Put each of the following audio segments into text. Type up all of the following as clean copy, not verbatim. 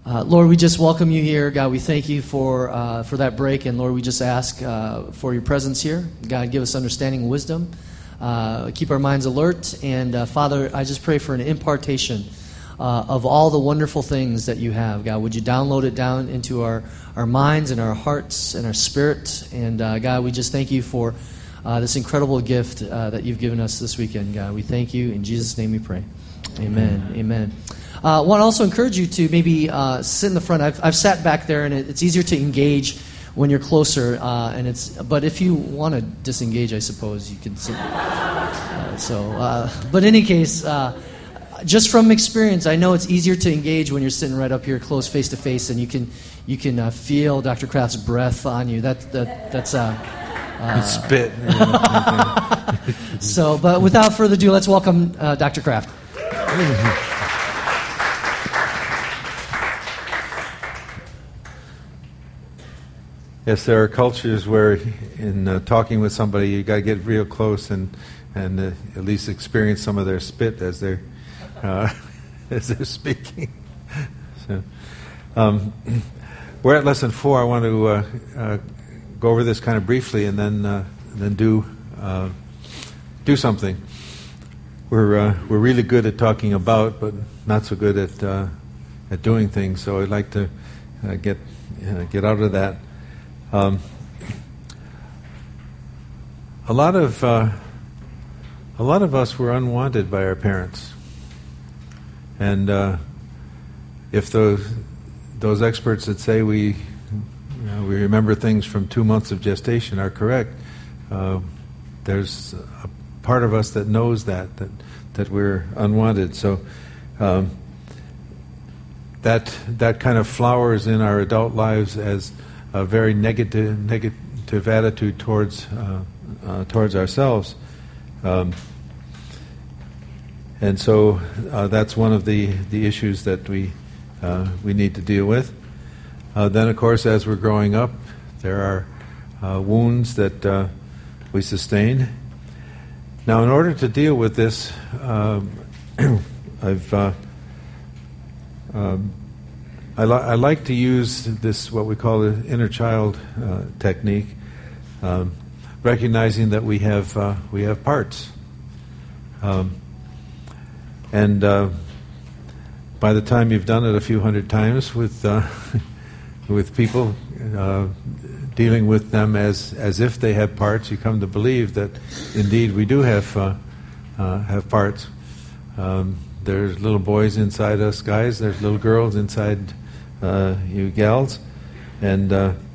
Lord, we just welcome you here. God, we thank you for that break. And Lord, we just ask for your presence here. God, give us understanding and wisdom. Keep our minds alert. And Father, I just pray for an impartation of all the wonderful things that you have. God, would you download it down into our minds and our hearts and our spirit. And God, we just thank you for this incredible gift that you've given us this weekend. God, we thank you. In Jesus' name we pray. Amen. Amen. I want to also encourage you to maybe sit in the front. I've sat back there, and it's easier to engage when you're closer. But if you want to disengage, I suppose you can sit. But in any case, just from experience, I know it's easier to engage when you're sitting right up here, close, face to face, and you can feel Dr. Kraft's breath on you. That's spit. But without further ado, let's welcome Dr. Kraft. Yes, there are cultures where in talking with somebody you got to get real close and at least experience some of their spit as they're speaking. So, we're at lesson 4. I want to go over this kind of briefly and then do something. We're really good at talking about, but not so good at doing things. So I'd like to get out of that. A lot of us were unwanted by our parents, and if those experts that say we remember things from 2 months of gestation are correct, there's a part of us that knows that we're unwanted. So that kind of flowers in our adult lives as a very negative attitude towards ourselves, and so that's one of the issues that we need to deal with. Then, of course, as we're growing up, there are wounds that we sustain. Now, in order to deal with this, I like to use this, what we call the inner child technique, recognizing that we have parts, and by the time you've done it a few hundred times with people, dealing with them as if they had parts, you come to believe that indeed we do have parts. There's little boys inside us guys. There's little girls inside you gals, and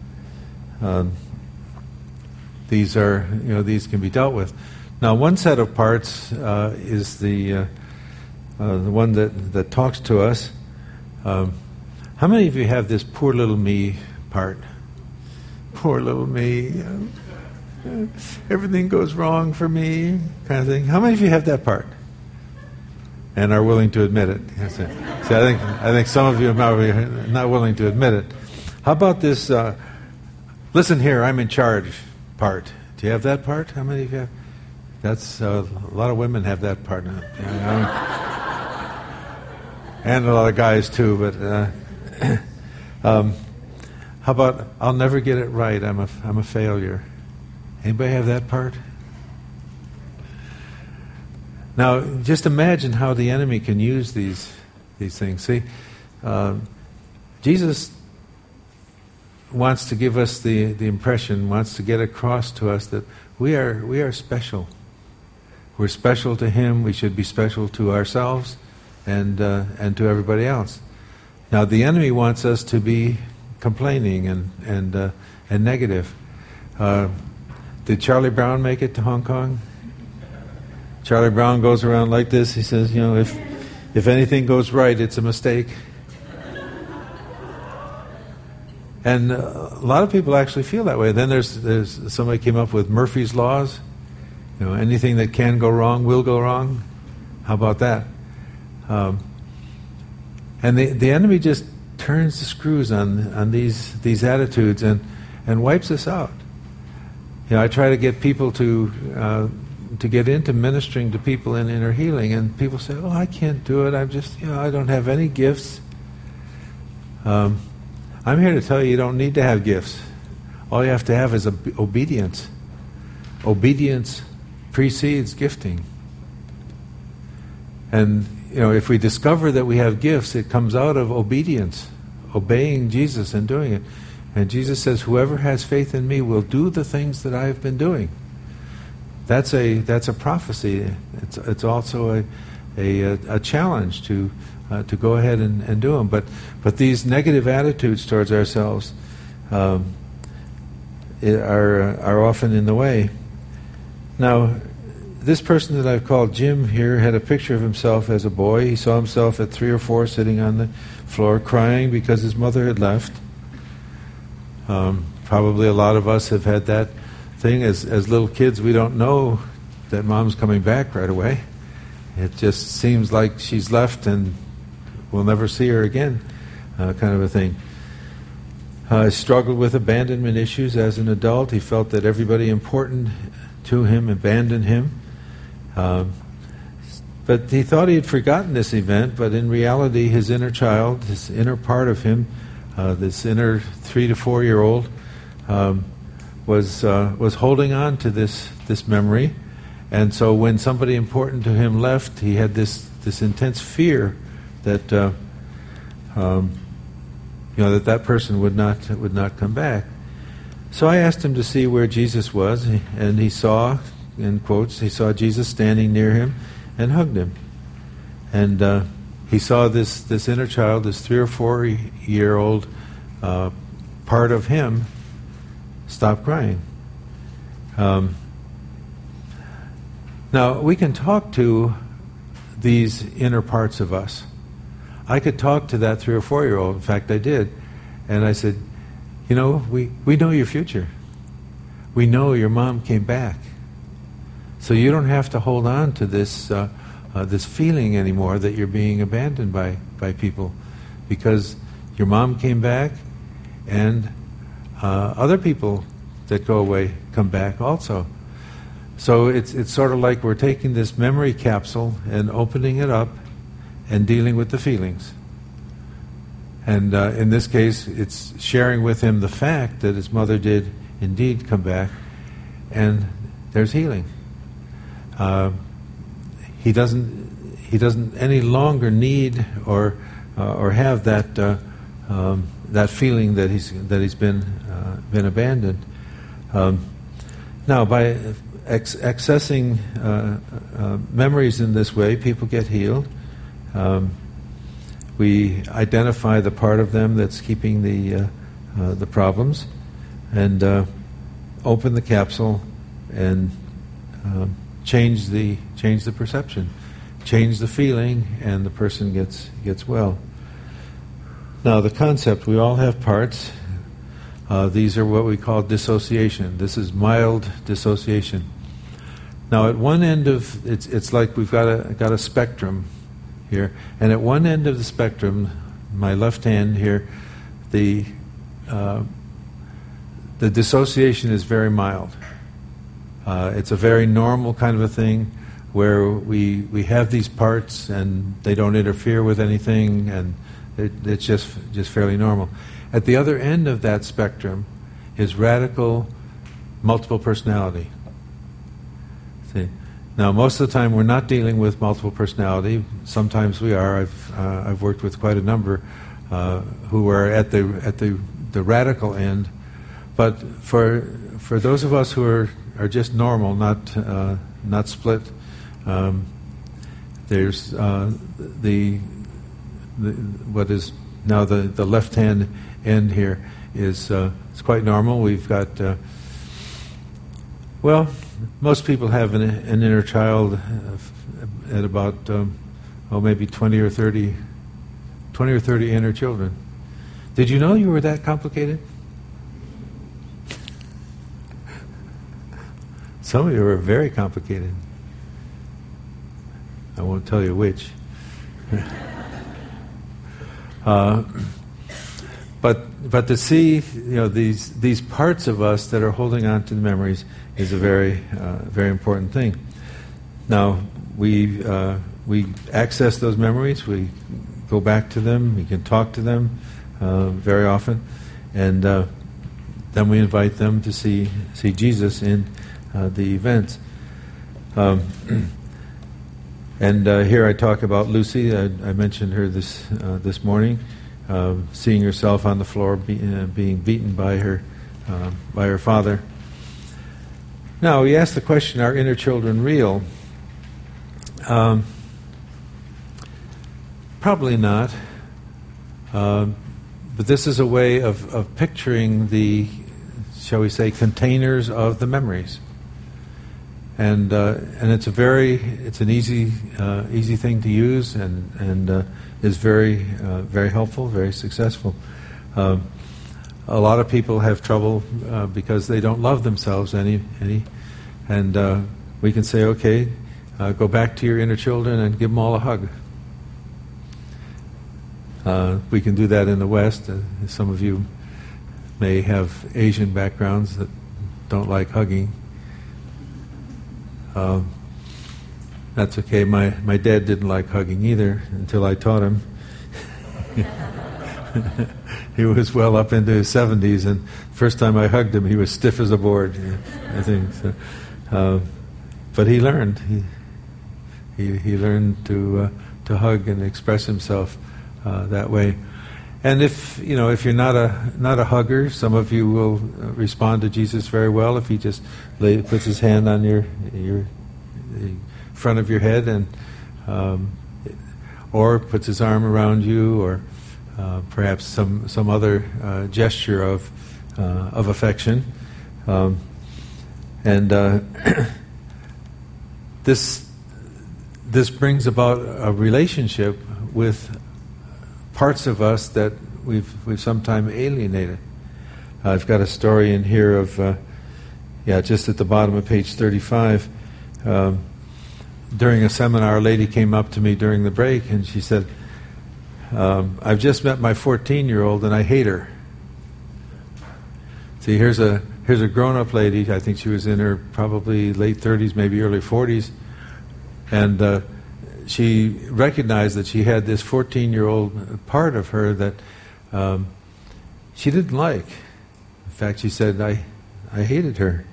these can be dealt with. Now, one set of parts is the one that talks to us. How many of you have this poor little me part? Poor little me. Everything goes wrong for me, kind of thing. How many of you have that part? And are willing to admit it. So I think some of you are probably not willing to admit it. How about this? Listen here, I'm in charge part. Do you have that part? How many of you have? That's a lot of women have that part now, and a lot of guys too. But how about I'll never get it right? I'm a failure. Anybody have that part? Now, just imagine how the enemy can use these things. See, Jesus wants to give us the impression, wants to get across to us that we are special. We're special to Him. We should be special to ourselves and to everybody else. Now, the enemy wants us to be complaining and negative. Did Charlie Brown make it to Hong Kong? Charlie Brown goes around like this. He says, if anything goes right, it's a mistake. And a lot of people actually feel that way. Then there's somebody came up with Murphy's Laws. Anything that can go wrong will go wrong. How about that? And the enemy just turns the screws on these attitudes and wipes us out. I try to get people to get into ministering to people in inner healing, and people say, "Oh, I can't do it. I don't have any gifts." I'm here to tell you don't need to have gifts. All you have to have is obedience. Obedience precedes gifting. And if we discover that we have gifts, it comes out of obedience, obeying Jesus and doing it. And Jesus says, whoever has faith in me will do the things that I've been doing. That's a prophecy. It's also a challenge to go ahead and do them. But these negative attitudes towards ourselves are often in the way. Now, this person that I've called Jim here had a picture of himself as a boy. He saw himself at 3 or 4 sitting on the floor crying because his mother had left. Probably a lot of us have had that thing. As little kids, we don't know that mom's coming back right away. It just seems like she's left and we'll never see her again, kind of a thing. He struggled with abandonment issues as an adult. He felt that everybody important to him abandoned him. But he thought he had forgotten this event, but in reality his inner child, this inner part of him, this inner 3 to 4 year old, was holding on to this memory. And so when somebody important to him left, he had this intense fear that that person would not come back. So I asked him to see where Jesus was, and he saw, in quotes, he saw Jesus standing near him and hugged him. And he saw this inner child, this 3 or 4 year old part of him, stop crying. Now, we can talk to these inner parts of us. I could talk to that 3 or 4 year old. In fact, I did. And I said, we know your future. We know your mom came back. So you don't have to hold on to this feeling anymore that you're being abandoned by people, because your mom came back, and other people that go away come back also. So it's sort of like we're taking this memory capsule and opening it up and dealing with the feelings. And in this case, it's sharing with him the fact that his mother did indeed come back, and there's healing. He doesn't any longer need or have that feeling that he's been abandoned. Now, by accessing memories in this way, people get healed. We identify the part of them that's keeping the problems, and open the capsule and change the perception, change the feeling, and the person gets well. Now, the concept, we all have parts. These are what we call dissociation. This is mild dissociation. Now, at one end of it's like we've got a spectrum here, and at one end of the spectrum, my left hand here, the dissociation is very mild. It's a very normal kind of a thing where we have these parts and they don't interfere with anything, and it's just fairly normal. At the other end of that spectrum is radical multiple personality. See? Now, most of the time we're not dealing with multiple personality. Sometimes we are. I've worked with quite a number who are at the radical end. But for those of us who are just normal, not split, there's what is now the left hand end here is it's quite normal. We've got most people have an inner child at about maybe 20 or 30 inner children. Did you know you were that complicated? Some of you are very complicated. I won't tell you which. But to see these parts of us that are holding on to the memories is a very very important thing. Now we access those memories. We go back to them. We can talk to them. very often, and then we invite them to see Jesus in the events. And here I talk about Lucy. I mentioned her this morning, seeing herself on the floor being beaten by her father. Now, we ask the question, are inner children real? Probably not. But this is a way of picturing the, shall we say, containers of the memories. And it's an easy thing to use, and is very helpful, very successful. A lot of people have trouble because they don't love themselves any, and we can say, okay, go back to your inner children and give them all a hug. We can do that in the West. Some of you may have Asian backgrounds that don't like hugging. That's okay. My dad didn't like hugging either until I taught him. He was well up into his 70s, and first time I hugged him, he was stiff as a board. I think so. But he learned. He learned to hug and express himself that way. And if you're not a hugger, some of you will respond to Jesus very well if he just puts his hand on your the front of your head, and or puts his arm around you, or perhaps some other gesture of affection, and this brings about a relationship with parts of us that we've sometimes alienated. I've got a story in here of just at the bottom of page 35. During a seminar, a lady came up to me during the break, and she said, I've just met my 14-year-old and I hate her. See, here's a grown-up lady. I think she was in her probably late 30s, maybe early 40s, and she recognized that she had this 14-year-old part of her that she didn't like. In fact, she said, I hated her.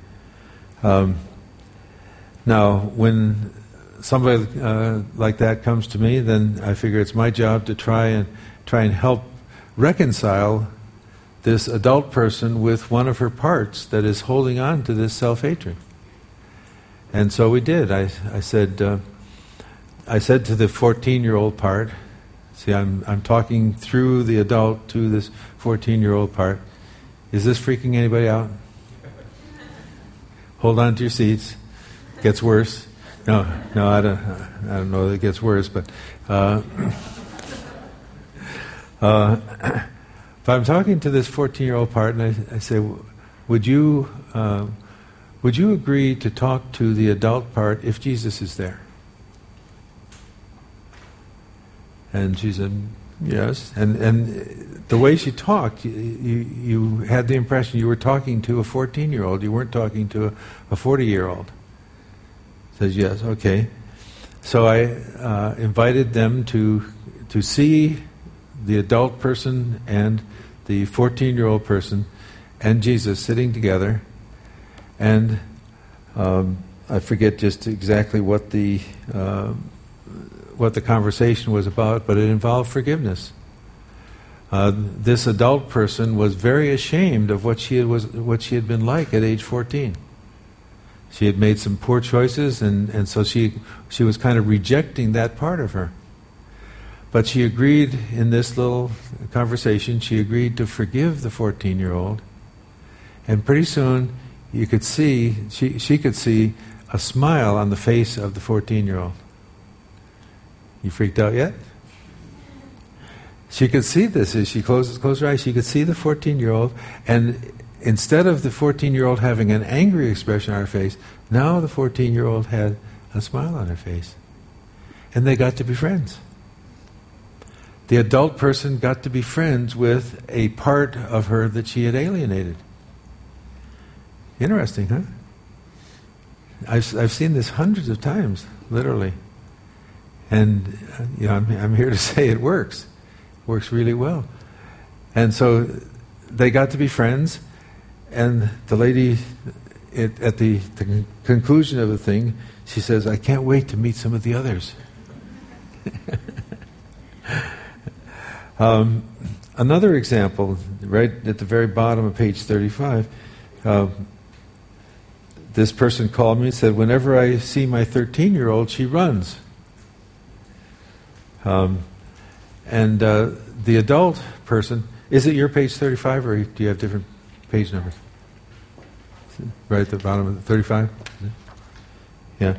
Now, when somebody like that comes to me, then I figure it's my job to try and help reconcile this adult person with one of her parts that is holding on to this self-hatred. And so we did. I said to the 14-year-old part, see, I'm talking through the adult to this 14-year-old part. Is this freaking anybody out? Hold on to your seats. Gets worse. No, I don't know that it gets worse, but if I'm talking to this 14-year-old part, and I say, would you agree to talk to the adult part if Jesus is there? And she said, yes. And the way she talked, you had the impression you were talking to a 14-year-old. You weren't talking to a 40-year-old. Says, yes, okay. So I invited them to see the adult person and the 14-year-old person and Jesus sitting together. And I forget just exactly what the conversation was about, but it involved forgiveness. This adult person was very ashamed of what she had been like at age 14. She had made some poor choices, and so she was kind of rejecting that part of her. But she agreed in this little conversation, she agreed to forgive the 14-year-old. And pretty soon, you could see, she could see a smile on the face of the 14-year-old. You freaked out yet? She could see this as she closed her eyes. She could see the 14-year-old, and instead of the 14-year-old having an angry expression on her face, now the 14-year-old had a smile on her face. And they got to be friends. The adult person got to be friends with a part of her that she had alienated. Interesting, huh? I've seen this hundreds of times, literally. And I'm here to say it works. It works really well. And so they got to be friends, and the lady, at the conclusion of the thing, she says, "I can't wait to meet some of the others." Another example, right at the very bottom of page 35, this person called me and said, "Whenever I see my 13-year-old, she runs." And the adult person, is it your page 35, or do you have different page numbers? Right at the bottom of the 35? Yeah.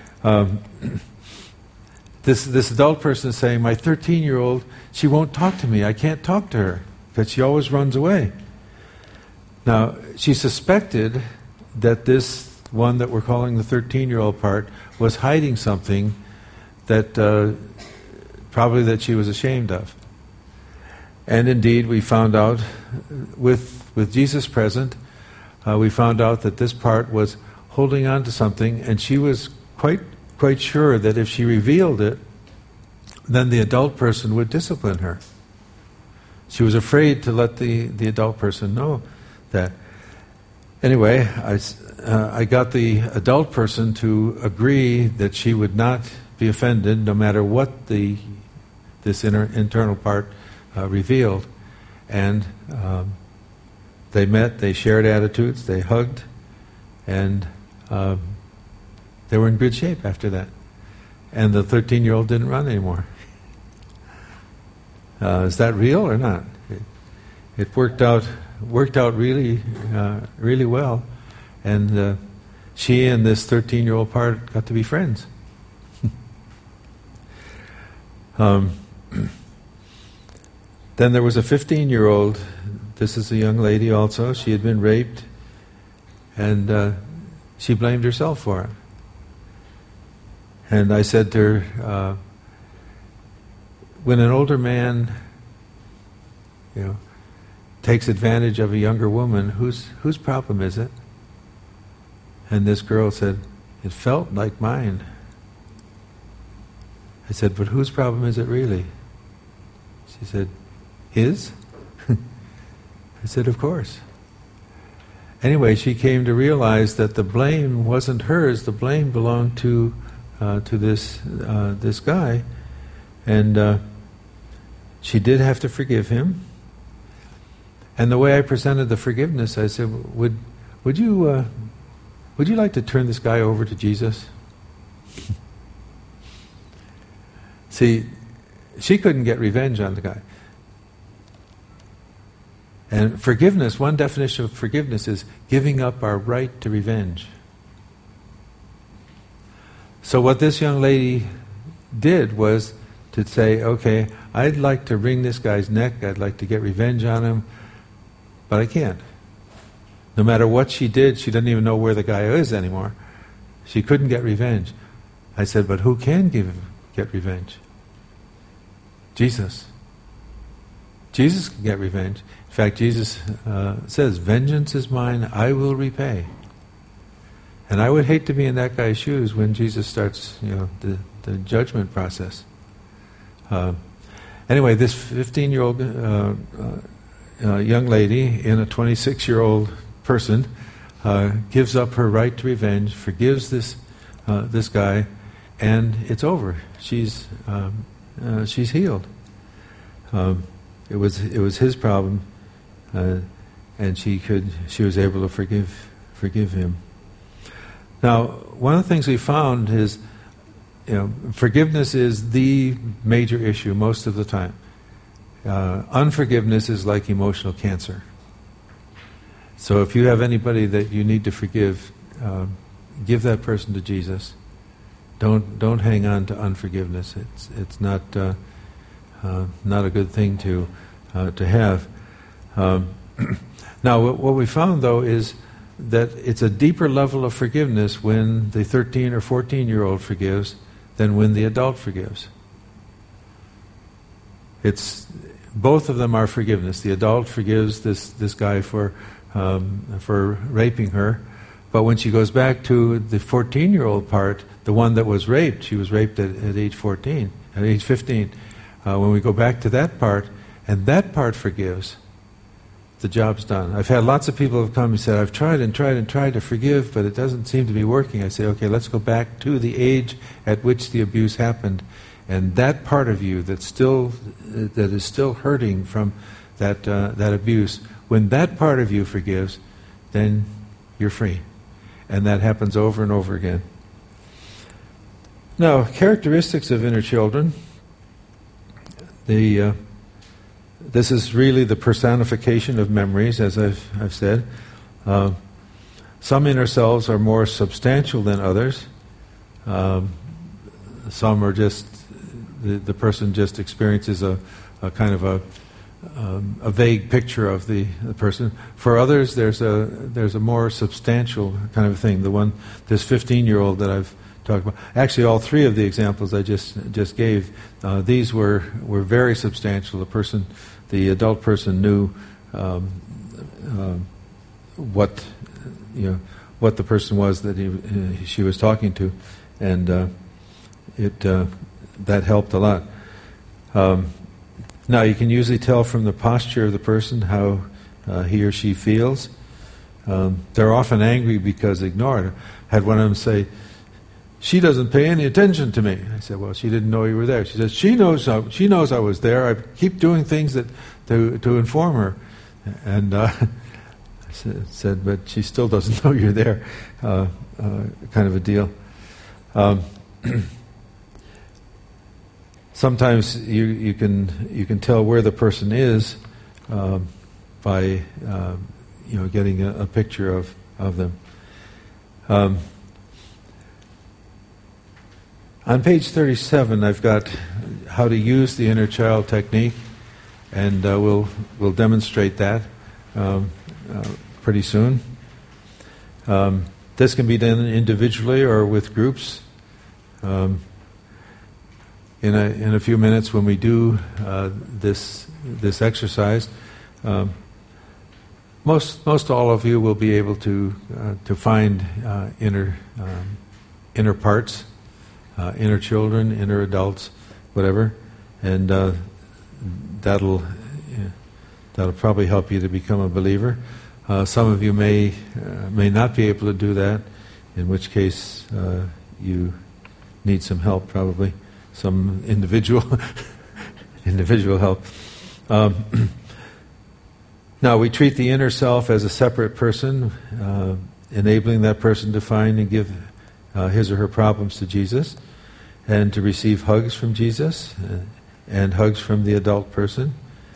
This adult person is saying, "My 13-year-old, she won't talk to me. I can't talk to her because she always runs away." Now, she suspected that this one that we're calling the 13-year-old part was hiding something that probably that she was ashamed of. And indeed, we found out, with Jesus present, we found out that this part was holding on to something, and she was quite sure that if she revealed it, then the adult person would discipline her. She was afraid to let the adult person know that. Anyway, I got the adult person to agree that she would not be offended no matter what this internal part revealed. And they met, they shared attitudes, they hugged, and they were in good shape after that. And the 13-year-old didn't run anymore. Is that real or not? It worked out really really well, and she and this 13-year-old part got to be friends. Then there was a 15-year-old. This is a young lady also. She had been raped, and she blamed herself for it. And I said to her, when an older man, takes advantage of a younger woman, whose problem is it? And this girl said, "It felt like mine." I said, "But whose problem is it really?" She said, "His?" I said, "Of course." Anyway, she came to realize that the blame wasn't hers. The blame belonged to this guy, and she did have to forgive him. And the way I presented the forgiveness, I said, "Would you like to turn this guy over to Jesus?" See, she couldn't get revenge on the guy. And forgiveness, one definition of forgiveness is giving up our right to revenge. So what this young lady did was to say, "Okay, I'd like to wring this guy's neck, I'd like to get revenge on him, but I can't." No matter what she did, she doesn't even know where the guy is anymore. She couldn't get revenge. I said, "But who can get revenge?" Jesus. Jesus can get revenge. In fact, Jesus says, "Vengeance is mine, I will repay." And I would hate to be in that guy's shoes when Jesus starts, the judgment process. Anyway, this 15-year-old young lady in a 26-year-old person gives up her right to revenge, forgives this guy, and it's over. She's healed. It was his problem, and she was able to forgive him. Now, one of the things we found is, forgiveness is the major issue most of the time. Unforgiveness is like emotional cancer. So if you have anybody that you need to forgive, give that person to Jesus. Don't hang on to unforgiveness. It's not a good thing to have. Now, what we found though is that it's a deeper level of forgiveness when the 13 or 14-year-old forgives than when the adult forgives. It's both of them are forgiveness. The adult forgives this guy for raping her, but when she goes back to the 14-year-old part, the one that was raped, she was raped at age 15. When we go back to that part, and that part forgives, the job's done. I've had lots of people have come and said, I've tried and tried and tried to forgive, but it doesn't seem to be working. I say, okay, let's go back to the age at which the abuse happened, and that part of you that is still hurting from that abuse. When that part of you forgives, then you're free, and that happens over and over again. Now, characteristics of inner children. This is really the personification of memories, as I've said. Some inner selves are more substantial than others. Some are just, the person just experiences a kind of a vague picture of the person. For others, there's a more substantial kind of thing. This 15-year-old that I've talked about. Actually, all three of the examples I just gave, these were very substantial. The adult person knew what the person was that she was talking to, and that helped a lot. Now, you can usually tell from the posture of the person how he or she feels. They're often angry because ignored. I had one of them say, "She doesn't pay any attention to me." I said, "Well, she didn't know you were there." She says, "She knows I was there. I keep doing things to inform her." And I said, "But she still doesn't know you're there." Kind of a deal. Sometimes you can tell where the person is by getting a picture of them. On page 37, I've got how to use the inner child technique, and we'll demonstrate that pretty soon. This can be done individually or with groups. In a few minutes, when we do this exercise, most all of you will be able to find inner parts. Inner children, inner adults, whatever, and that'll probably help you to become a believer. Some of you may not be able to do that, in which case you need some help, probably some individual help. Now, we treat the inner self as a separate person, enabling that person to find and give his or her problems to Jesus, and to receive hugs from Jesus and hugs from the adult person.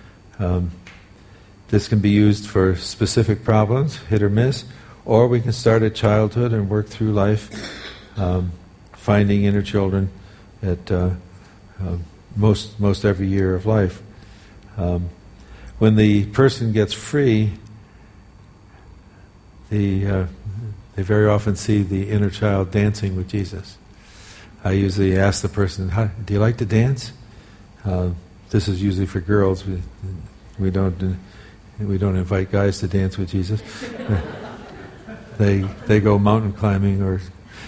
This can be used for specific problems, hit or miss, or we can start at childhood and work through life, finding inner children at most every year of life. When the person gets free, they very often see the inner child dancing with Jesus. I usually ask the person, "Do you like to dance?" This is usually for girls. We don't invite guys to dance with Jesus. They go mountain climbing or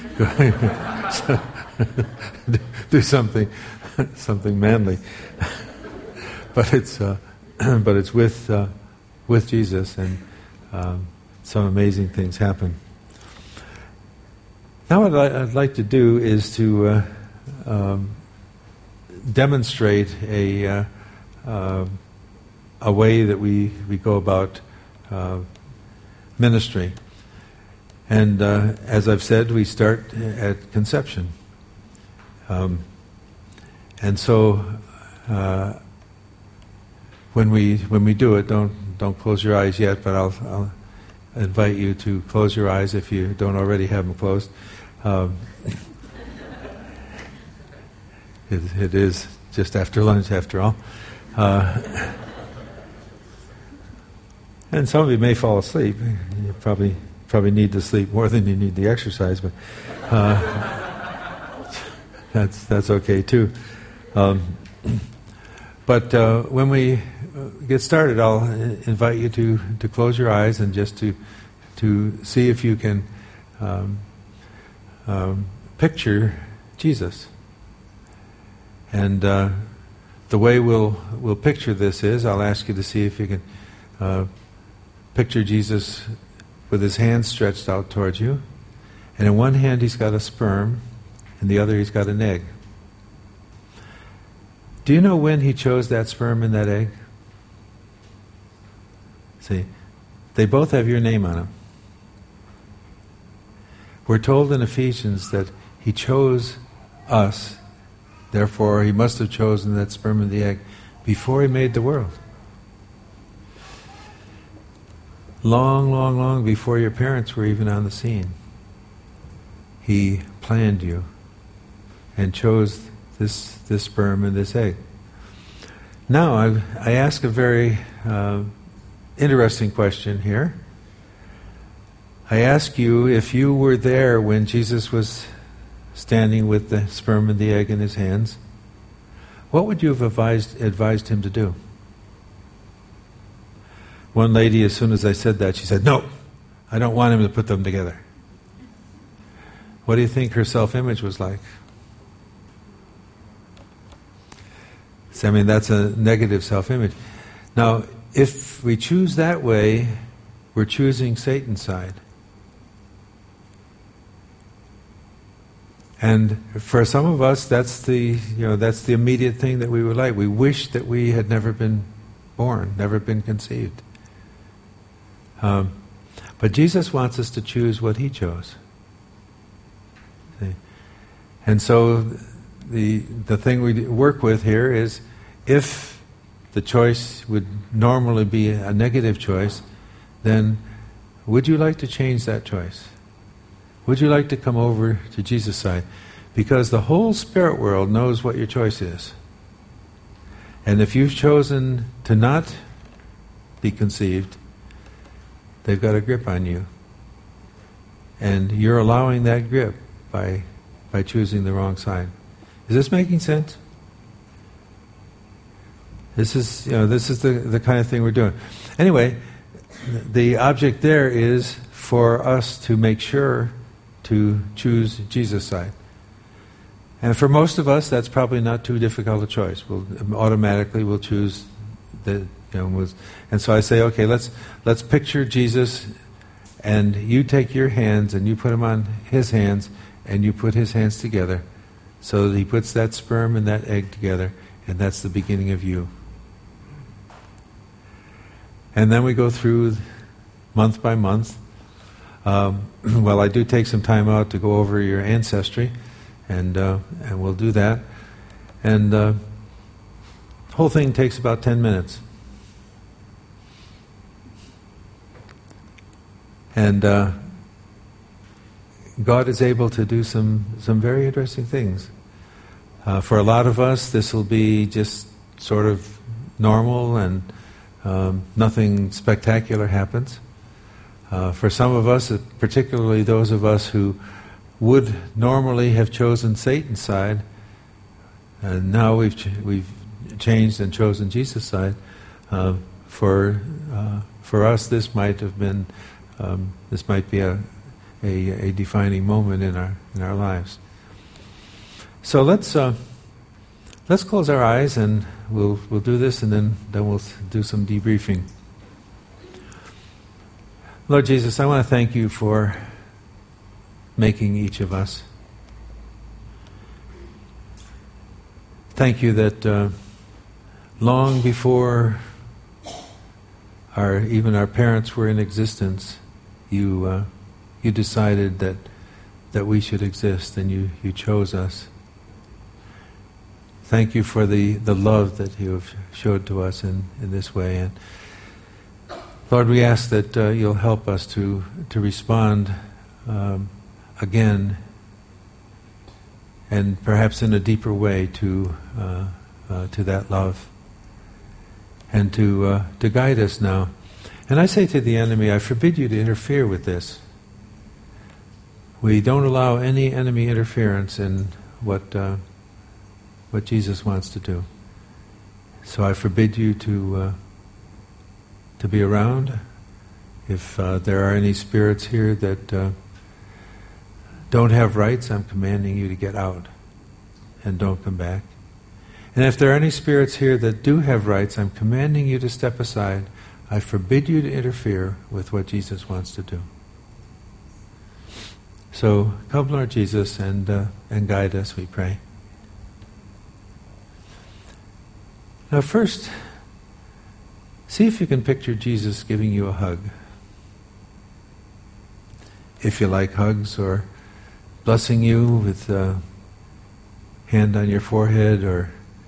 do something manly. But it's with Jesus, and some amazing things happen. Now what I'd like to do is to demonstrate a way that we go about ministry. And as I've said, we start at conception. And so when we do it, don't close your eyes yet, but I'll invite you to close your eyes if you don't already have them closed. It is just after lunch, after all. And some of you may fall asleep. You probably need to sleep more than you need the exercise, but that's okay too. But when we get started, I'll invite you to close your eyes and just to see if you can picture Jesus. And the way we'll picture this is, I'll ask you to see if you can picture Jesus with his hands stretched out towards you, and in one hand he's got a sperm, and the other he's got an egg. Do you know when he chose that sperm and that egg? See, they both have your name on them. We're told in Ephesians that he chose us, therefore he must have chosen that sperm and the egg before he made the world. Long, long, long before your parents were even on the scene. He planned you and chose this sperm and this egg. Now, I ask a very interesting question here. I ask you, if you were there when Jesus was standing with the sperm and the egg in his hands, what would you have advised him to do? One lady, as soon as I said that, she said, "No, I don't want him to put them together." What do you think her self-image was like? So, I mean, that's a negative self-image. Now, if we choose that way, we're choosing Satan's side. And for some of us, that's the immediate thing that we would like. We wish that we had never been born, never been conceived. But Jesus wants us to choose what he chose. See? And so the thing we work with here is, if the choice would normally be a negative choice, then would you like to change that choice? Would you like to come over to Jesus' side? Because the whole spirit world knows what your choice is. And if you've chosen to not be conceived, they've got a grip on you. And you're allowing that grip by choosing the wrong side. Is this making sense? This is the kind of thing we're doing. Anyway, the object there is for us to make sure to choose Jesus' side. And for most of us, that's probably not too difficult a choice. We'll choose the. And so I say, okay, let's picture Jesus, and you take your hands and you put them on his hands, and you put his hands together, so that he puts that sperm and that egg together, and that's the beginning of you. And then we go through month by month. Well, I do take some time out to go over your ancestry, and we'll do that. And the whole thing takes about 10 minutes. And God is able to do some very interesting things. For a lot of us, this will be just sort of normal, and nothing spectacular happens. For some of us, particularly those of us who would normally have chosen Satan's side, and now we've changed and chosen Jesus' side. For us, this might be a defining moment in our lives. So let's close our eyes, and we'll do this, and then we'll do some debriefing. Lord Jesus, I want to thank you for making each of us. Thank you that long before even our parents were in existence, you decided that we should exist, and you chose us. Thank you for the love that you have showed to us in this way. And Lord, we ask that you'll help us to respond again, and perhaps in a deeper way to that love, and to guide us now. And I say to the enemy, I forbid you to interfere with this. We don't allow any enemy interference in what Jesus wants to do. So I forbid you to be around. If there are any spirits here that don't have rights, I'm commanding you to get out and don't come back. And if there are any spirits here that do have rights, I'm commanding you to step aside. I forbid you to interfere with what Jesus wants to do. So come, Lord Jesus, and guide us, we pray. Now first, see if you can picture Jesus giving you a hug. If you like hugs, or blessing you with a hand on your forehead, or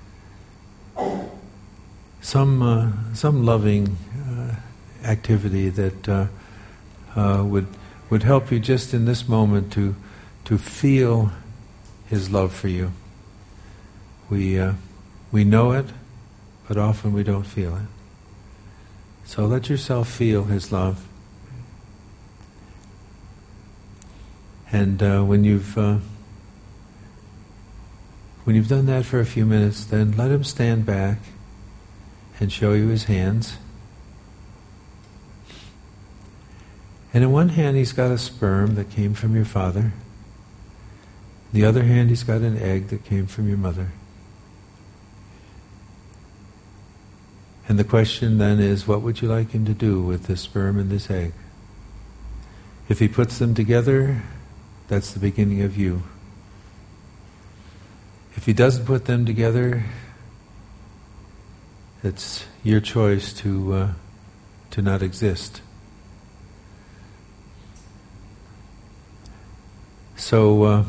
some loving activity that would help you just in this moment to feel His love for you. We know it, but often we don't feel it. So let yourself feel His love. And when you've done that for a few minutes, then let Him stand back and show you His hands. And in one hand He's got a sperm that came from your father. In the other hand He's got an egg that came from your mother. And the question then is, what would you like Him to do with this sperm and this egg? If He puts them together, that's the beginning of you. If He doesn't put them together, it's your choice to not exist. So,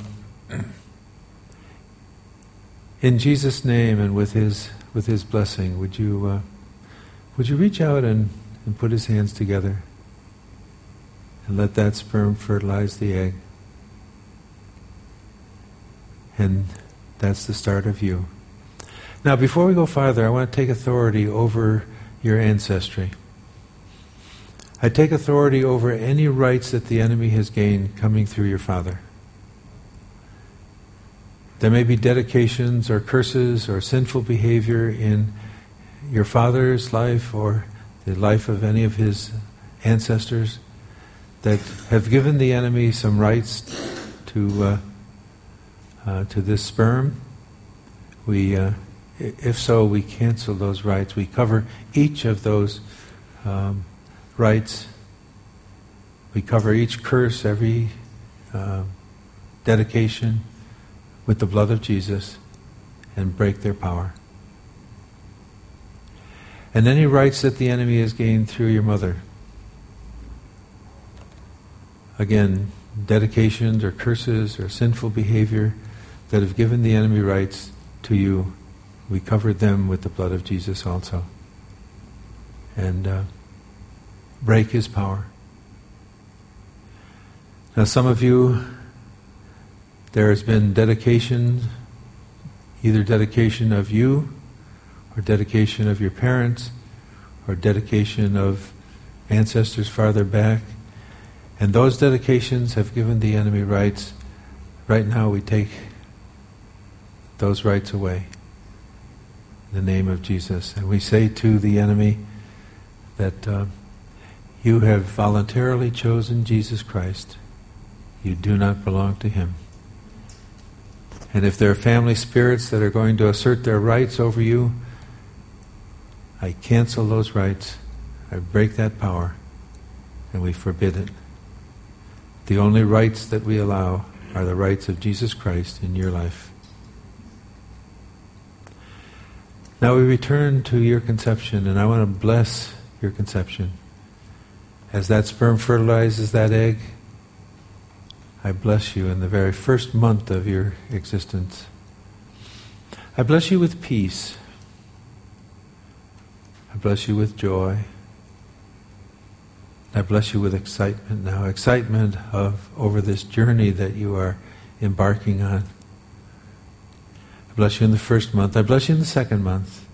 in Jesus' name and with His blessing, would you reach out and put His hands together and let that sperm fertilize the egg? And that's the start of you. Now, before we go farther, I want to take authority over your ancestry. I take authority over any rights that the enemy has gained coming through your father. There may be dedications or curses or sinful behavior in your father's life or the life of any of his ancestors that have given the enemy some rights to this sperm. If so, we cancel those rights. We cover each of those rights. We cover each curse, every dedication with the blood of Jesus and break their power. And any rights that the enemy has gained through your mother. Again, dedications or curses or sinful behavior that have given the enemy rights to you, we covered them with the blood of Jesus also. And break his power. Now some of you, there has been dedication, either dedication of you, or dedication of your parents, or dedication of ancestors farther back. And those dedications have given the enemy rights. Right now we take those rights away in the name of Jesus. And we say to the enemy that you have voluntarily chosen Jesus Christ. You do not belong to him. And if there are family spirits that are going to assert their rights over you, I cancel those rights. I break that power. And we forbid it. The only rights that we allow are the rights of Jesus Christ in your life. Now we return to your conception, and I want to bless your conception. As that sperm fertilizes that egg, I bless you in the very first month of your existence. I bless you with peace. I bless you with joy. I bless you with excitement now, excitement over this journey that you are embarking on. I bless you in the first month. I bless you in the second month.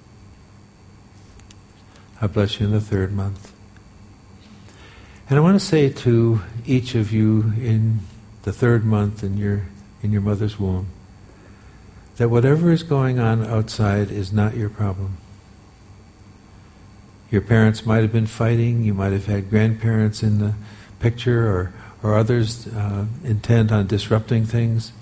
I bless you in the third month. And I want to say to each of you in the third month in your mother's womb, that whatever is going on outside is not your problem. Your parents might have been fighting, you might have had grandparents in the picture or others intent on disrupting things.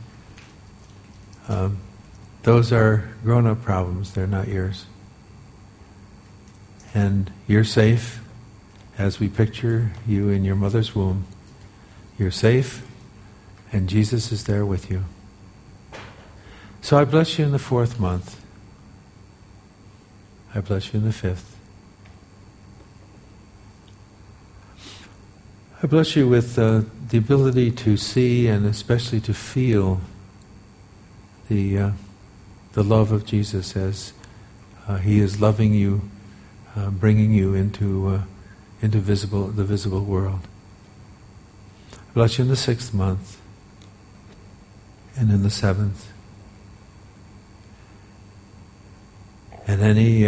Those are grown-up problems, they're not yours. And you're safe as we picture you in your mother's womb. You're safe, and Jesus is there with you. So I bless you in the 4th month. I bless you in the 5th. I bless you with the ability to see and especially to feel the love of Jesus as He is loving you, bringing you into the visible world. I bless you in the 6th month and in the 7th. And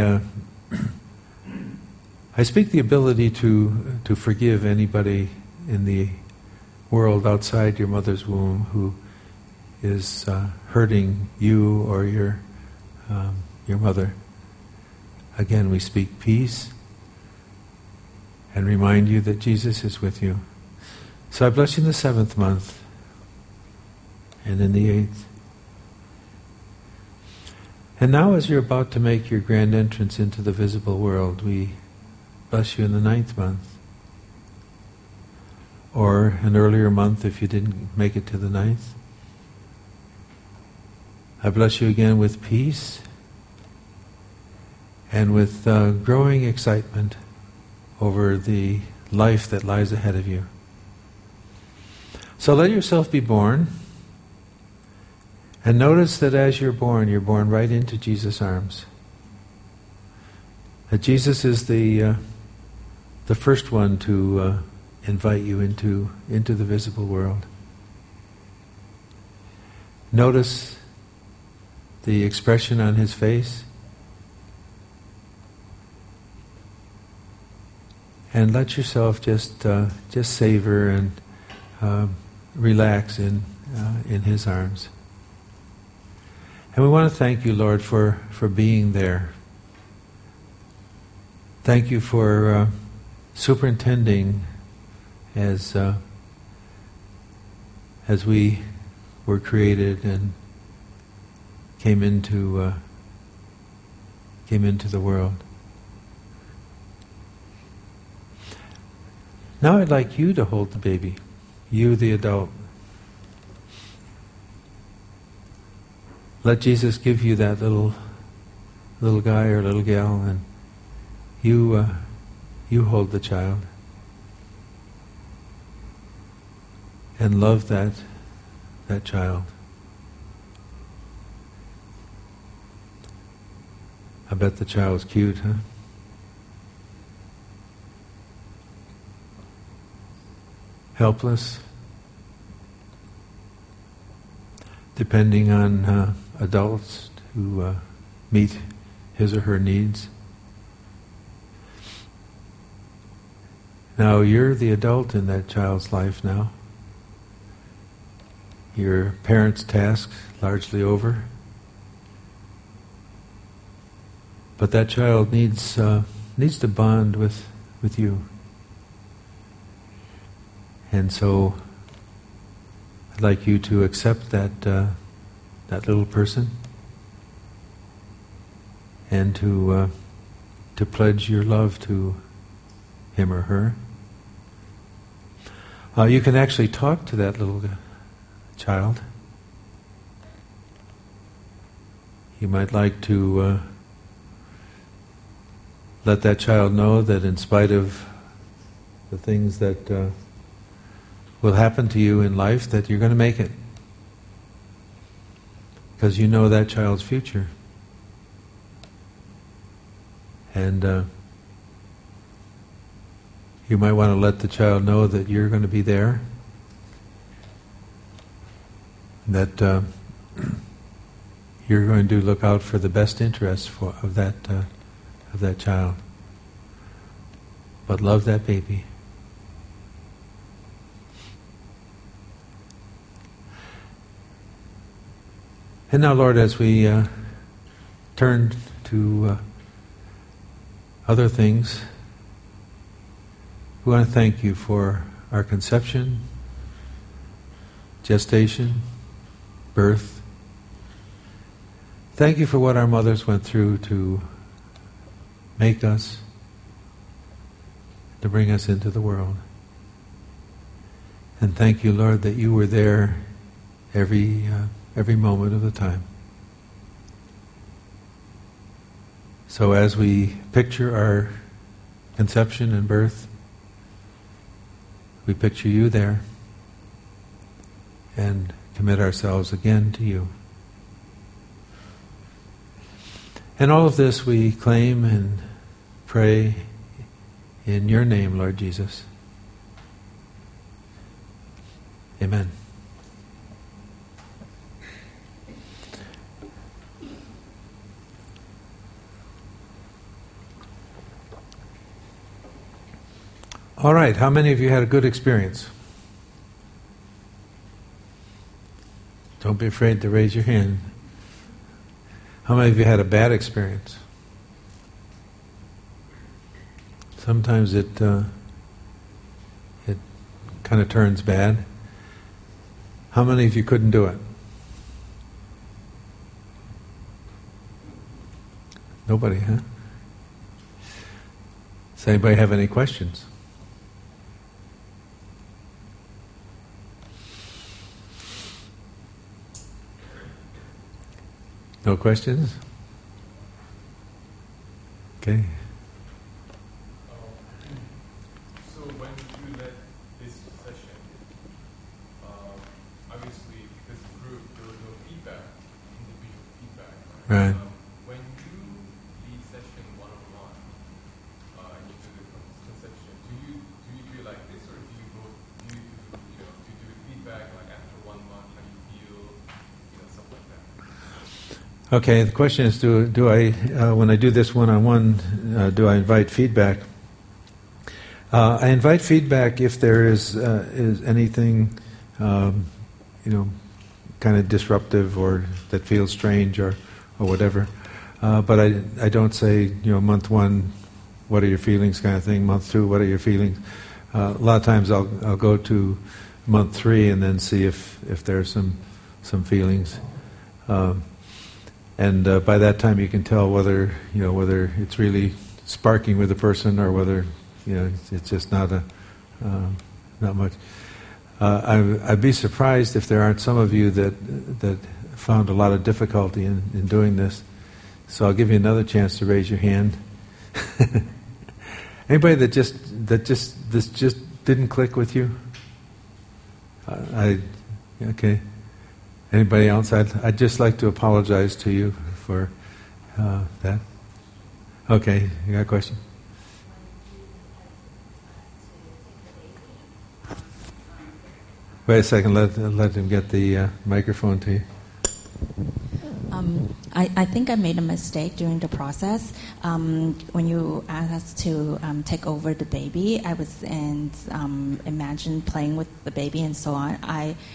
I speak the ability to forgive anybody in the world outside your mother's womb who is hurting you or your mother. Again, we speak peace and remind you that Jesus is with you. So I bless you in the 7th month and in the 8th. And now as you're about to make your grand entrance into the visible world, we bless you in the 9th month. Or an earlier month if you didn't make it to the 9th. I bless you again with peace and with growing excitement over the life that lies ahead of you. So let yourself be born, and notice that as you're born right into Jesus' arms. That Jesus is the first one to invite you into the visible world. Notice the expression on His face, and let yourself just savor and relax in His arms. And we want to thank you, Lord, for being there. Thank you for superintending as we were created and came into the world. Now I'd like you to hold the baby, you the adult. Let Jesus give you that little guy or little gal, and you hold the child. And love that child. I bet the child's cute, huh? Helpless. Depending on adults who meet his or her needs. Now you're the adult in that child's life now. Your parents' task largely over. But that child needs to bond with you. And so I'd like you to accept that little person and to pledge your love to him or her. You can actually talk to that little child. You might like to let that child know that in spite of the things that will happen to you in life, that you're going to make it. Because you know that child's future. And you might want to let the child know that you're going to be there. That you're going to look out for the best interests of that child. But love that baby. And now, Lord, as we turn to other things, we want to thank you for our conception, gestation, birth. Thank you for what our mothers went through to make us, to bring us into the world. And thank you, Lord, that you were there every moment of the time. So as we picture our conception and birth, we picture you there and commit ourselves again to you. And all of this we claim and pray in your name, Lord Jesus. Amen. All right, how many of you had a good experience? Don't be afraid to raise your hand. How many of you had a bad experience? Sometimes it kind of turns bad. How many of you couldn't do it? Nobody, huh? Does anybody have any questions? No questions? Okay. So when you led this session, obviously because the group, there was no feedback, individual feedback. Right. When you lead session one-on-one, and you do the conception, do you do it like this, or do you do feedback like after 1 month, how you feel, stuff like that? Okay, the question is, do I when I do this one-on-one, do I invite feedback? I invite feedback if there is anything, kind of disruptive or that feels strange or whatever. But I don't say, month 1, what are your feelings, kind of thing. Month 2, what are your feelings? A lot of times I'll go to month 3 and then see if there's some feelings. And by that time you can tell whether it's really sparking with the person or whether it's just not much. I'd be surprised if there aren't some of you that found a lot of difficulty in doing this. So I'll give you another chance to raise your hand. Anybody that just didn't click with you? Okay. Anybody else? I'd just like to apologize to you for that. Okay, you got a question? Wait a second, let him get the microphone to you. I think I made a mistake during the process. When you asked us to take over the baby, I was imagine playing with the baby and so on.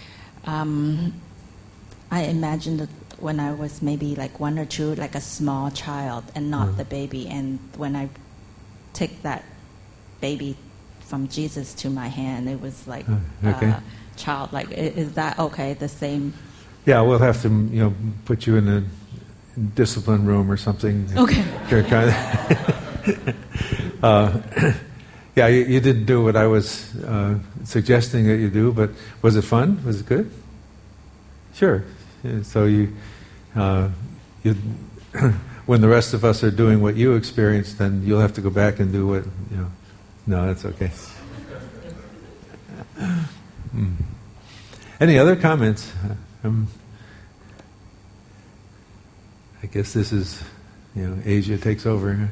I imagined that when I was maybe like 1 or 2, like a small child and not the baby. And when I take that baby from Jesus to my hand, it was like child. Like, is that okay? The same? Yeah, we'll have to put you in a discipline room or something. Okay. Yeah, you didn't do what I was suggesting that you do, but was it fun? Was it good? Sure. So you when the rest of us are doing what you experienced, then you'll have to go back and do what No, that's okay. Any other comments? I guess this is, Asia takes over.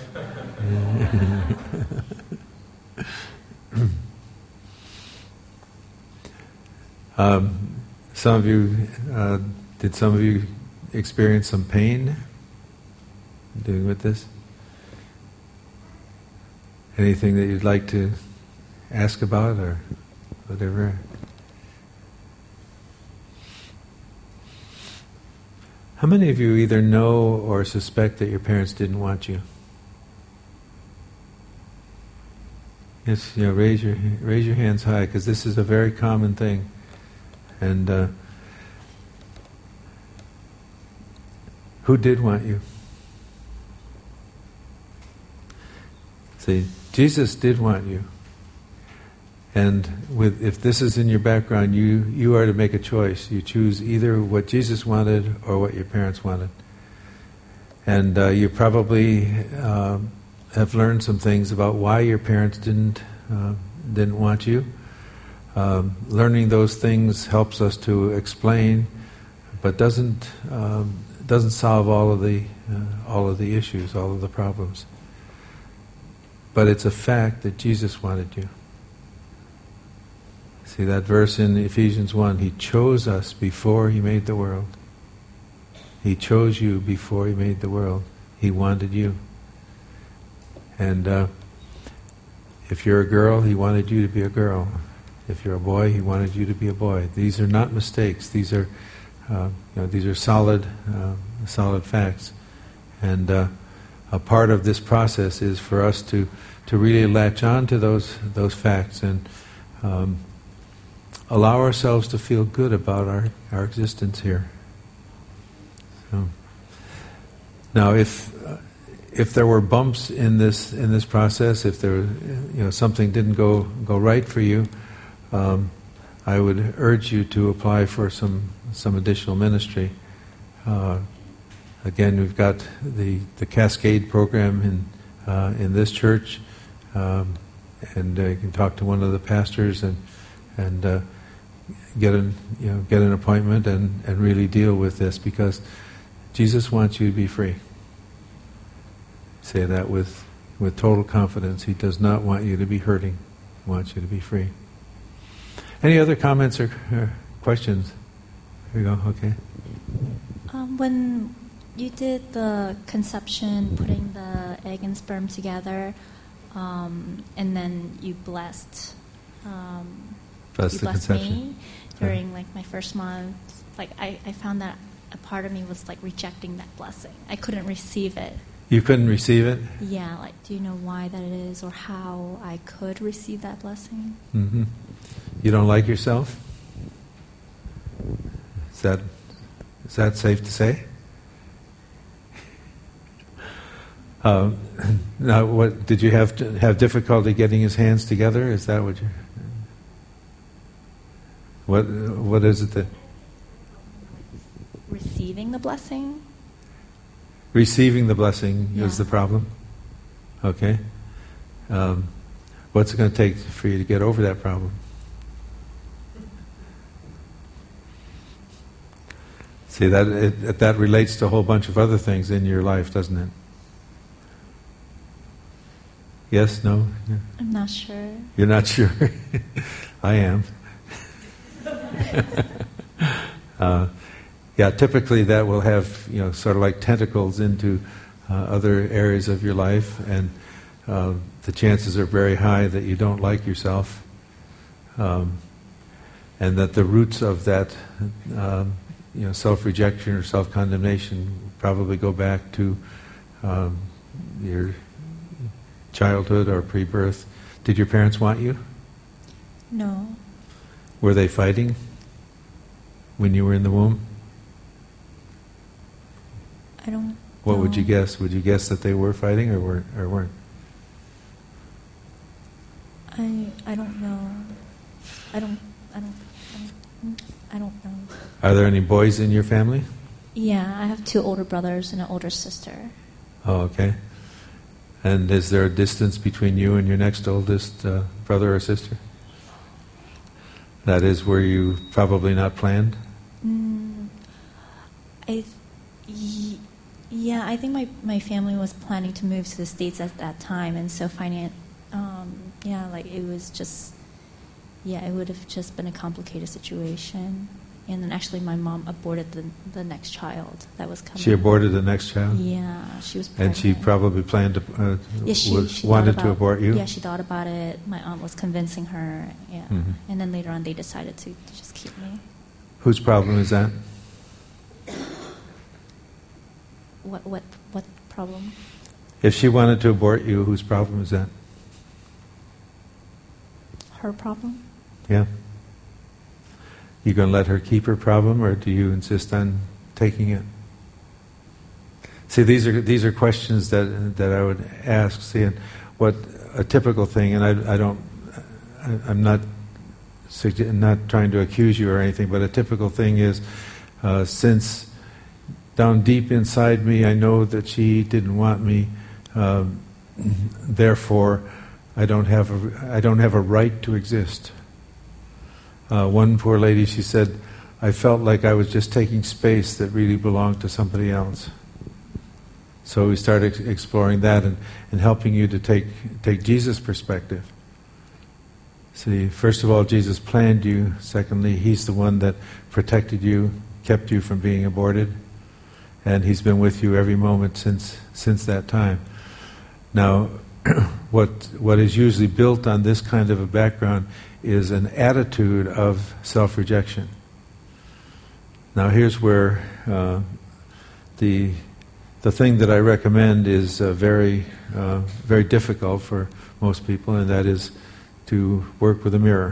Some of you, did some of you experience some pain doing with this? Anything that you'd like to ask about or whatever? How many of you either know or suspect that your parents didn't want you? Yes, raise your hands high, because this is a very common thing. And who did want you? See, Jesus did want you. And if this is in your background, you are to make a choice. You choose either what Jesus wanted or what your parents wanted. And you probably have learned some things about why your parents didn't want you. Learning those things helps us to explain, but doesn't solve all of the issues, all of the problems. But it's a fact that Jesus wanted you. See that verse in Ephesians 1, He chose us before He made the world. He chose you before He made the world. He wanted you. And if you're a girl, He wanted you to be a girl. If you're a boy, He wanted you to be a boy. These are not mistakes. These are solid facts. And a part of this process is for us to really latch on to those facts and allow ourselves to feel good about our existence here. So, now, if there were bumps in this process, if there something didn't go right for you, I would urge you to apply for some additional ministry. Again, we've got the Cascade program in this church, and you can talk to one of the pastors and get an appointment and really deal with this, because Jesus wants you to be free. Say that with total confidence. He does not want you to be hurting. He wants you to be free. Any other comments or questions? Here you go. Okay. When you did the conception, putting the egg and sperm together, and then you blessed me during my first month. I found that a part of me was rejecting that blessing. I couldn't receive it. You couldn't receive it? Yeah. Do you know why that is, or how I could receive that blessing? Mm-hmm. You don't like yourself? Is that safe to say? Now, what did you have difficulty getting his hands together? Is that what you? What is it that? Receiving the blessing. Receiving the blessing is the problem. Okay. What's it going to take for you to get over that problem? See, that relates to a whole bunch of other things in your life, doesn't it? Yes? No? Yeah. I'm not sure. You're not sure? I am. Typically that will have, sort of like tentacles into other areas of your life, and the chances are very high that you don't like yourself, and that the roots of that, self-rejection or self-condemnation probably go back to your childhood or pre-birth. Did your parents want you? No. Were they fighting when you were in the womb? I don't. What would you guess? Would you guess that they were fighting or weren't? I don't know. I don't know. Are there any boys in your family? Yeah, I have 2 older brothers and an older sister. Oh, okay. And is there a distance between you and your next oldest brother or sister? That is where you probably not planned? I think my family was planning to move to the States at that time, and so it was just, it would have just been a complicated situation. And then actually my mom aborted the next child that was coming. She aborted the next child? Yeah, she was pregnant. And she probably planned to, she wanted to abort you? Yeah, she thought about it. My aunt was convincing her, Mm-hmm. And then later on they decided to just keep me. Whose problem is that? What problem? If she wanted to abort you, whose problem is that? Her problem? Yeah. You going to let her keep her problem, or do you insist on taking it? See, these are questions that I would ask. See, and what a typical thing, and I'm not trying to accuse you or anything, but a typical thing is, since down deep inside me I know that she didn't want me, therefore I don't have a right to exist. One poor lady, she said, I felt like I was just taking space that really belonged to somebody else. So we started exploring that and helping you to take Jesus' perspective. See, first of all, Jesus planned you. Secondly, He's the one that protected you, kept you from being aborted, and He's been with you every moment since that time. Now, what is usually built on this kind of a background is an attitude of self-rejection. Now, here's where the thing that I recommend is very difficult for most people, and that is to work with a mirror.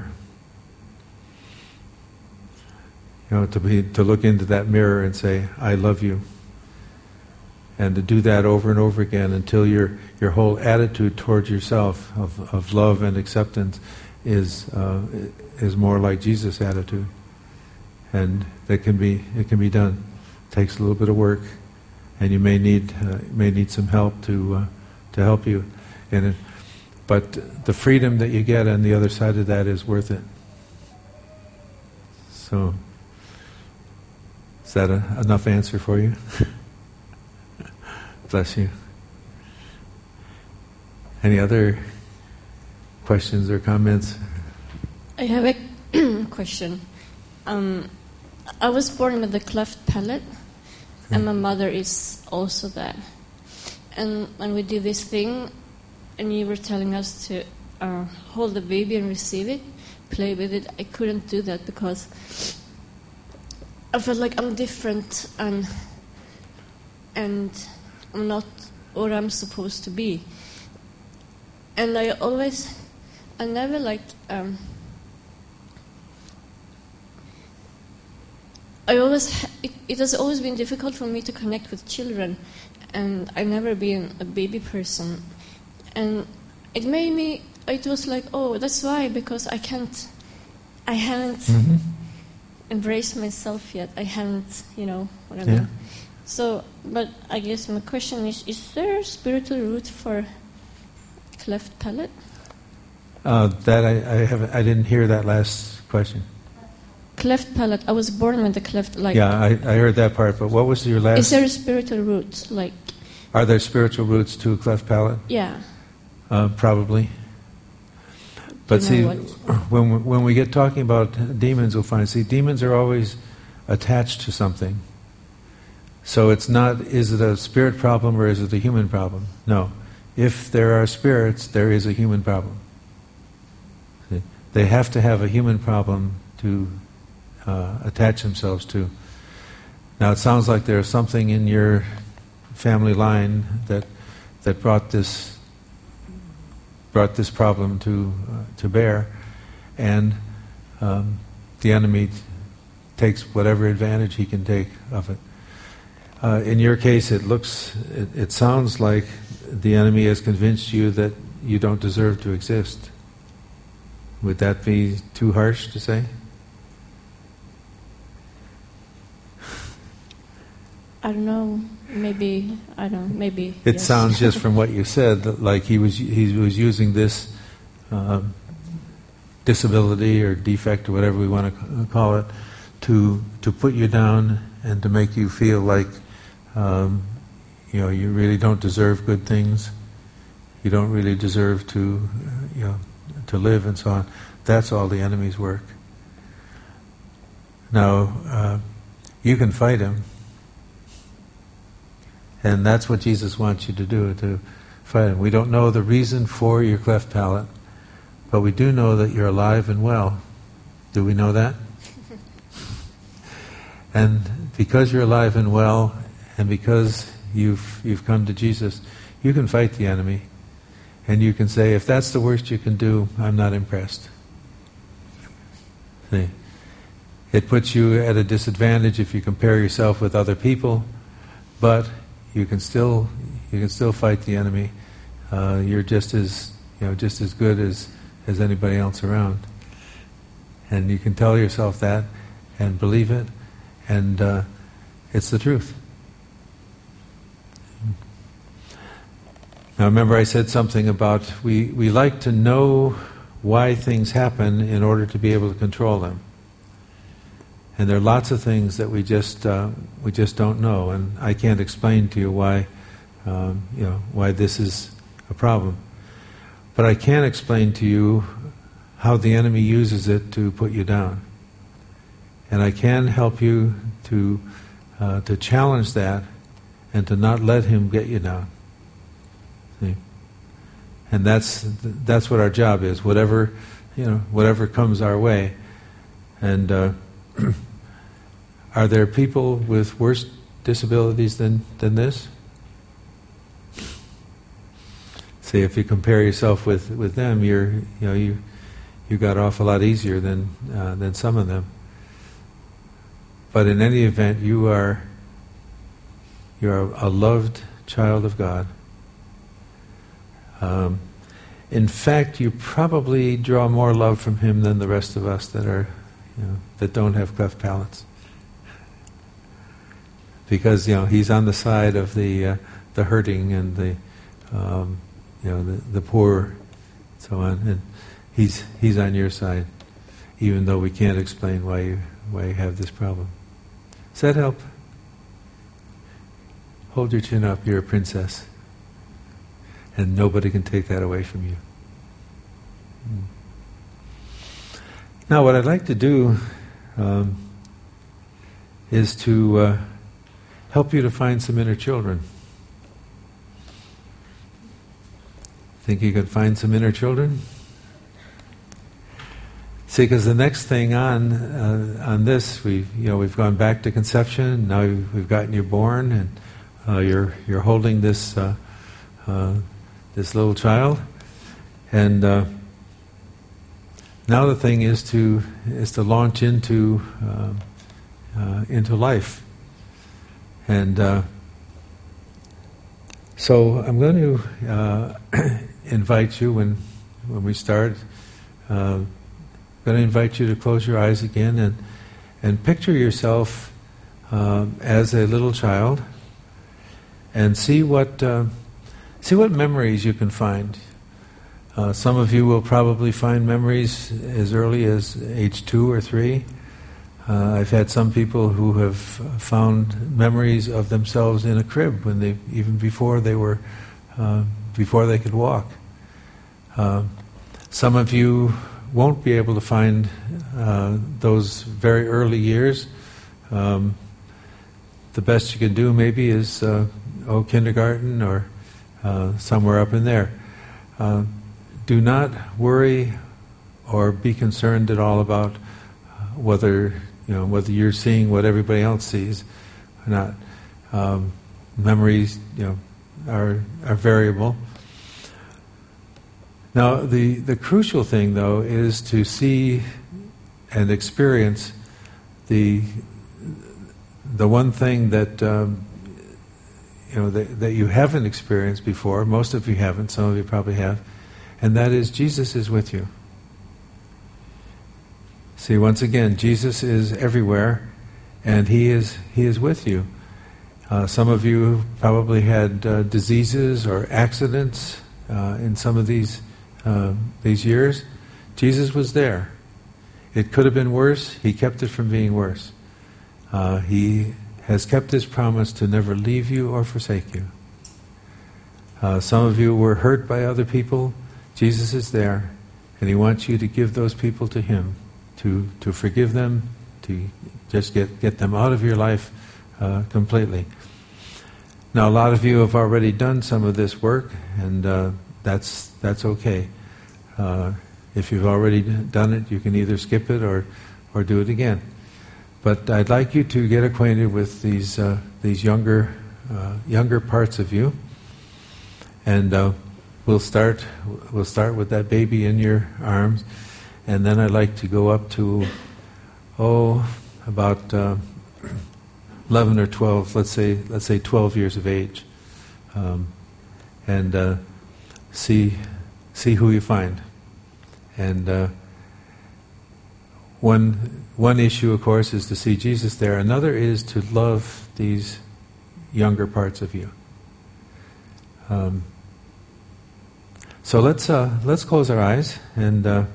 To look into that mirror and say, I love you. And to do that over and over again until your whole attitude towards yourself of love and acceptance is more like Jesus' attitude. And it can be done. It takes a little bit of work, and you may need some help to help you in it. But the freedom that you get on the other side of that is worth it. So, is that enough answer for you? Bless you. Any other questions or comments? I have a question. I was born with a cleft palate, and my mother is also that. And when we did this thing, and you were telling us to hold the baby and receive it, play with it, I couldn't do that because I felt like I'm different and I'm not what I'm supposed to be. And I never liked, it has always been difficult for me to connect with children, and I've never been a baby person. And it was like, oh, that's why, because I haven't embraced myself yet. I haven't, what I mean. Yeah. So, but I guess my question is there a spiritual root for cleft palate? That I didn't hear that last question. Cleft palate. I was born with a cleft, like... Yeah, I heard that part, but what was your last... Is there a spiritual root, like... Are there spiritual roots to a cleft palate? Yeah. Probably. But see, when we get talking about demons, we'll find, demons are always attached to something. So it's not, is it a spirit problem or is it a human problem? No. If there are spirits, there is a human problem. See? They have to have a human problem to attach themselves to. Now it sounds like there's something in your family line that brought this problem to bear, and the enemy takes whatever advantage he can take of it. In your case, it sounds like the enemy has convinced you that you don't deserve to exist. Would that be too harsh to say? I don't know. Maybe It yes. sounds just from what you said that like he was using this disability or defect or whatever we want to call it to put you down and to make you feel like you really don't deserve good things. You don't really deserve to live and so on. That's all the enemy's work. Now you can fight him. And that's what Jesus wants you to do, to fight him. We don't know the reason for your cleft palate, but we do know that you're alive and well. Do we know that? And because you're alive and well, and because you've come to Jesus, you can fight the enemy. And you can say, if that's the worst you can do, I'm not impressed. See? It puts you at a disadvantage if you compare yourself with other people, but you can still fight the enemy you're just as good as anybody else around. And you can tell yourself that and believe it, and it's the truth. Now remember, I said something about we like to know why things happen in order to be able to control them. And there are lots of things that we just don't know, and I can't explain to you why this is a problem. But I can explain to you how the enemy uses it to put you down, and I can help you to challenge that and to not let him get you down. See? And that's what our job is. Whatever comes our way, and are there people with worse disabilities than this? See, if you compare yourself with them, you got off a lot easier than some of them. But in any event, you are a loved child of God. In fact, you probably draw more love from Him than the rest of us that don't have cleft palates, because He's on the side of the hurting and the poor, so on, and He's on your side, even though we can't explain why you have this problem. Does that help? Hold your chin up. You're a princess, and nobody can take that away from you. Now, what I'd like to do is to help you to find some inner children. Think you could find some inner children? See, because the next thing on this, we've gone back to conception. Now we've gotten you born, and you're holding this little child, and now the thing is to launch into life, and so I'm going to invite you when we start. I'm going to invite you to close your eyes again and picture yourself as a little child, and see what memories you can find. Some of you will probably find memories as early as age 2 or 3. I've had some people who have found memories of themselves in a crib even before they could walk. Some of you won't be able to find those very early years. The best you can do maybe is kindergarten or somewhere up in there. Do not worry or be concerned at all about whether you're seeing what everybody else sees or not. Memories, are variable. Now, the crucial thing, though, is to see and experience the one thing that that you haven't experienced before. Most of you haven't. Some of you probably have, and that is Jesus is with you. See, once again, Jesus is everywhere, and He is with you. Some of you probably had diseases or accidents in some of these years. Jesus was there. It could have been worse. He kept it from being worse. He has kept His promise to never leave you or forsake you. Some of you were hurt by other people. Jesus is there, and He wants you to give those people to Him, to forgive them, to just get them out of your life completely. Now, a lot of you have already done some of this work, and that's okay. If you've already done it, you can either skip it or do it again. But I'd like you to get acquainted with these younger parts of you, and we'll start with that baby in your arms, and then I'd like to go up to about 11 or 12, let's say 12 years of age, and see who you find. And one issue, of course, is to see Jesus there. Another is to love these younger parts of you. So let's close our eyes, and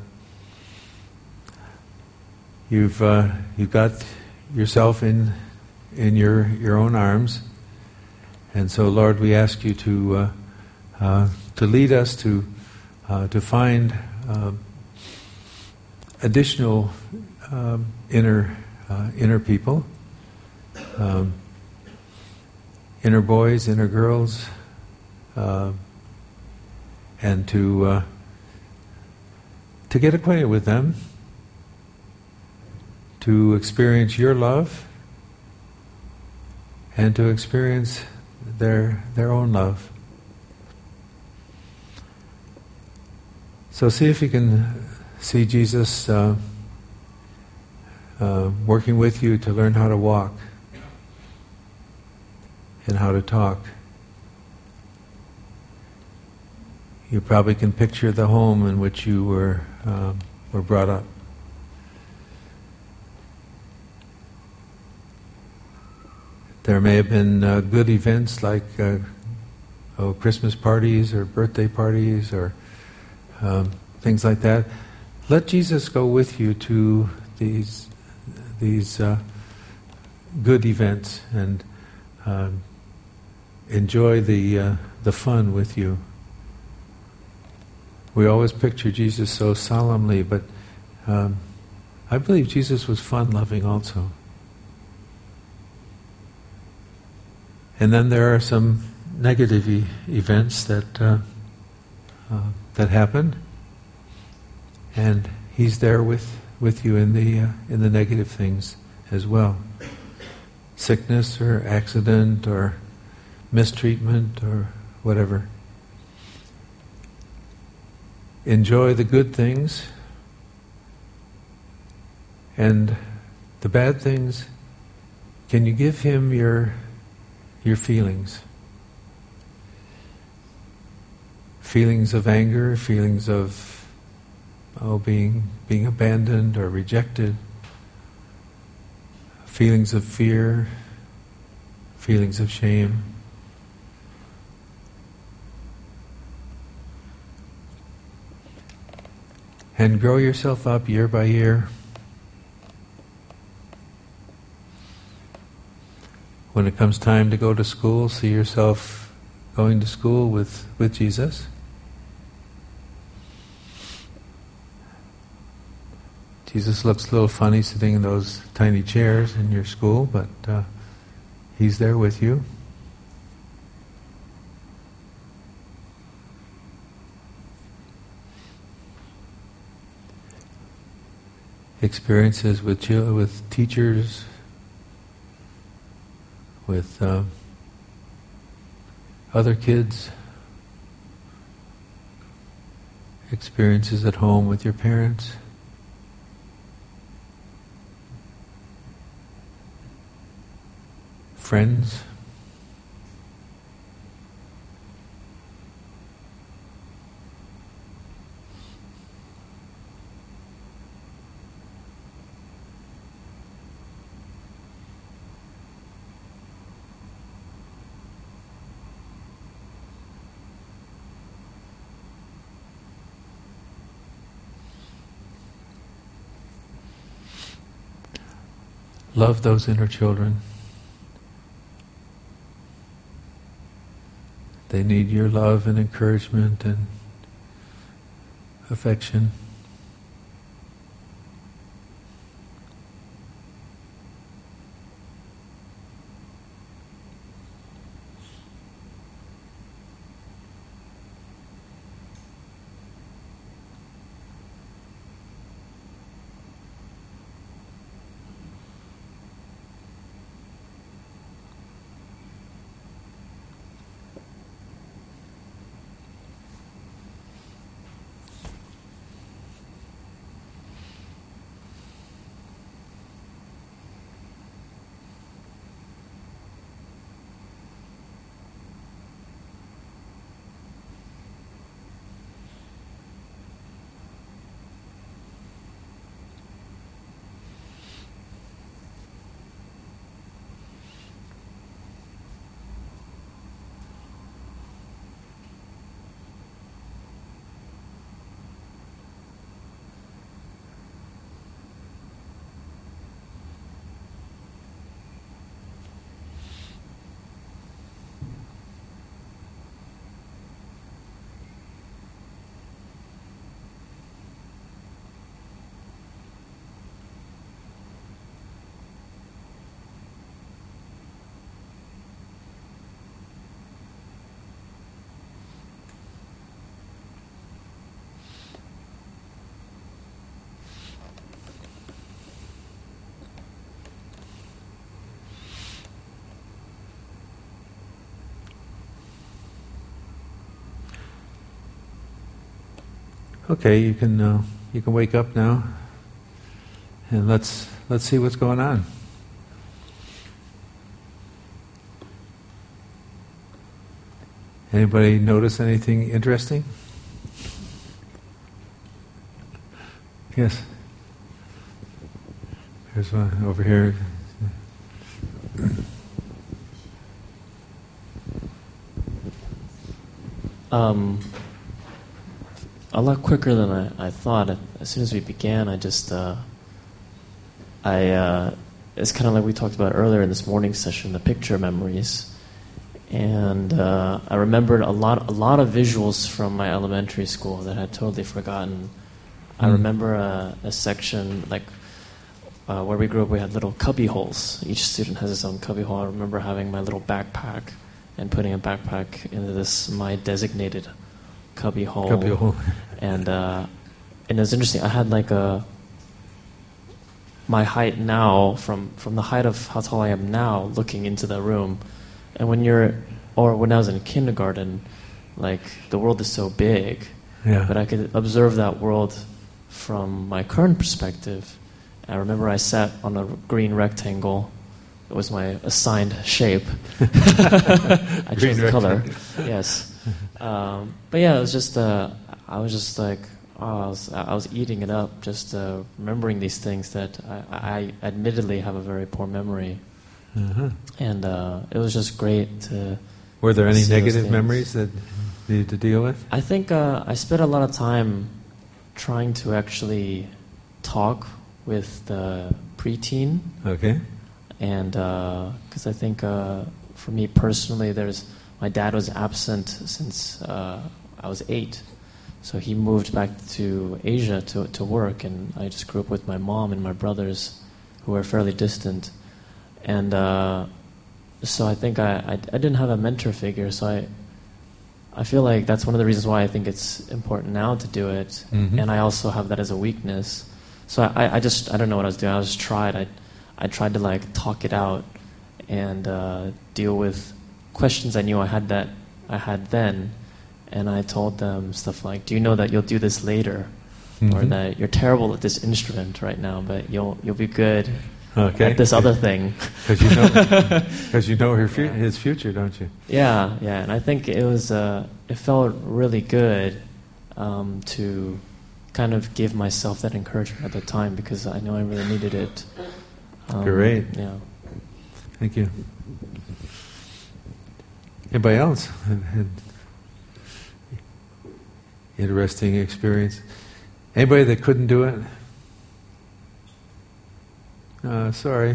you've got yourself in your own arms, and so Lord, we ask you to lead us to find additional inner people, inner boys, inner girls, and to get acquainted with them, to experience your love, and to experience their own love. So see if you can see Jesus working with you to learn how to walk and how to talk. You probably can picture the home in which you were brought up. There may have been good events like Christmas parties or birthday parties or things like that. Let Jesus go with you to these good events and enjoy the fun with you. We always picture Jesus so solemnly, but I believe Jesus was fun-loving also. And then there are some negative events that happen, and He's there with you in the negative things as well. Sickness or accident or mistreatment or whatever. Enjoy the good things, and the bad things, can you give Him your feelings? Feelings of anger, feelings of being abandoned or rejected, feelings of fear, feelings of shame. And grow yourself up year by year. When it comes time to go to school, see yourself going to school with Jesus. Jesus looks a little funny sitting in those tiny chairs in your school, but He's there with you. Experiences with teachers, with other kids, experiences at home with your parents. Friends. Love those inner children. They need your love and encouragement and affection. Okay, you can wake up now, and let's see what's going on. Anybody notice anything interesting? Yes. There's one over here. A lot quicker than I thought. As soon as we began, it's kind of like we talked about earlier in this morning session, the picture memories. And I remembered a lot of visuals from my elementary school that I had totally forgotten. I remember a section like where we grew up. We had little cubby holes. Each student has his own cubby hole. I remember having my little backpack and putting a backpack into my designated cubby hole. And it was interesting. I had like my height now from the height of how tall I am now, looking into the room. And when I was in kindergarten, like the world is so big, but I could observe that world from my current perspective. I remember I sat on a green rectangle. It was my assigned shape. I chose the color. Yes. But yeah, it was just. I was just like, I was eating it up, just remembering these things that I admittedly have a very poor memory. And it was just great to. Were there any negative memories that you had to deal with? I think I spent a lot of time trying to actually talk with the preteen. Okay. And because I think for me personally, my dad was absent since I was 8. So he moved back to Asia to work, and I just grew up with my mom and my brothers, who were fairly distant. And so I think I didn't have a mentor figure, so I feel like that's one of the reasons why I think it's important now to do it. And I also have that as a weakness. So I don't know what I was doing. I tried to like talk it out and deal with questions I knew I had then. And I told them stuff like, do you know that you'll do this later? Or that you're terrible at this instrument right now, but you'll be good at this other thing. Because you know his future, don't you? Yeah. And I think it felt really good to kind of give myself that encouragement at the time, because I know I really needed it. Great. Yeah. Thank you. Anybody else had interesting experience? Anybody that couldn't do it? Sorry.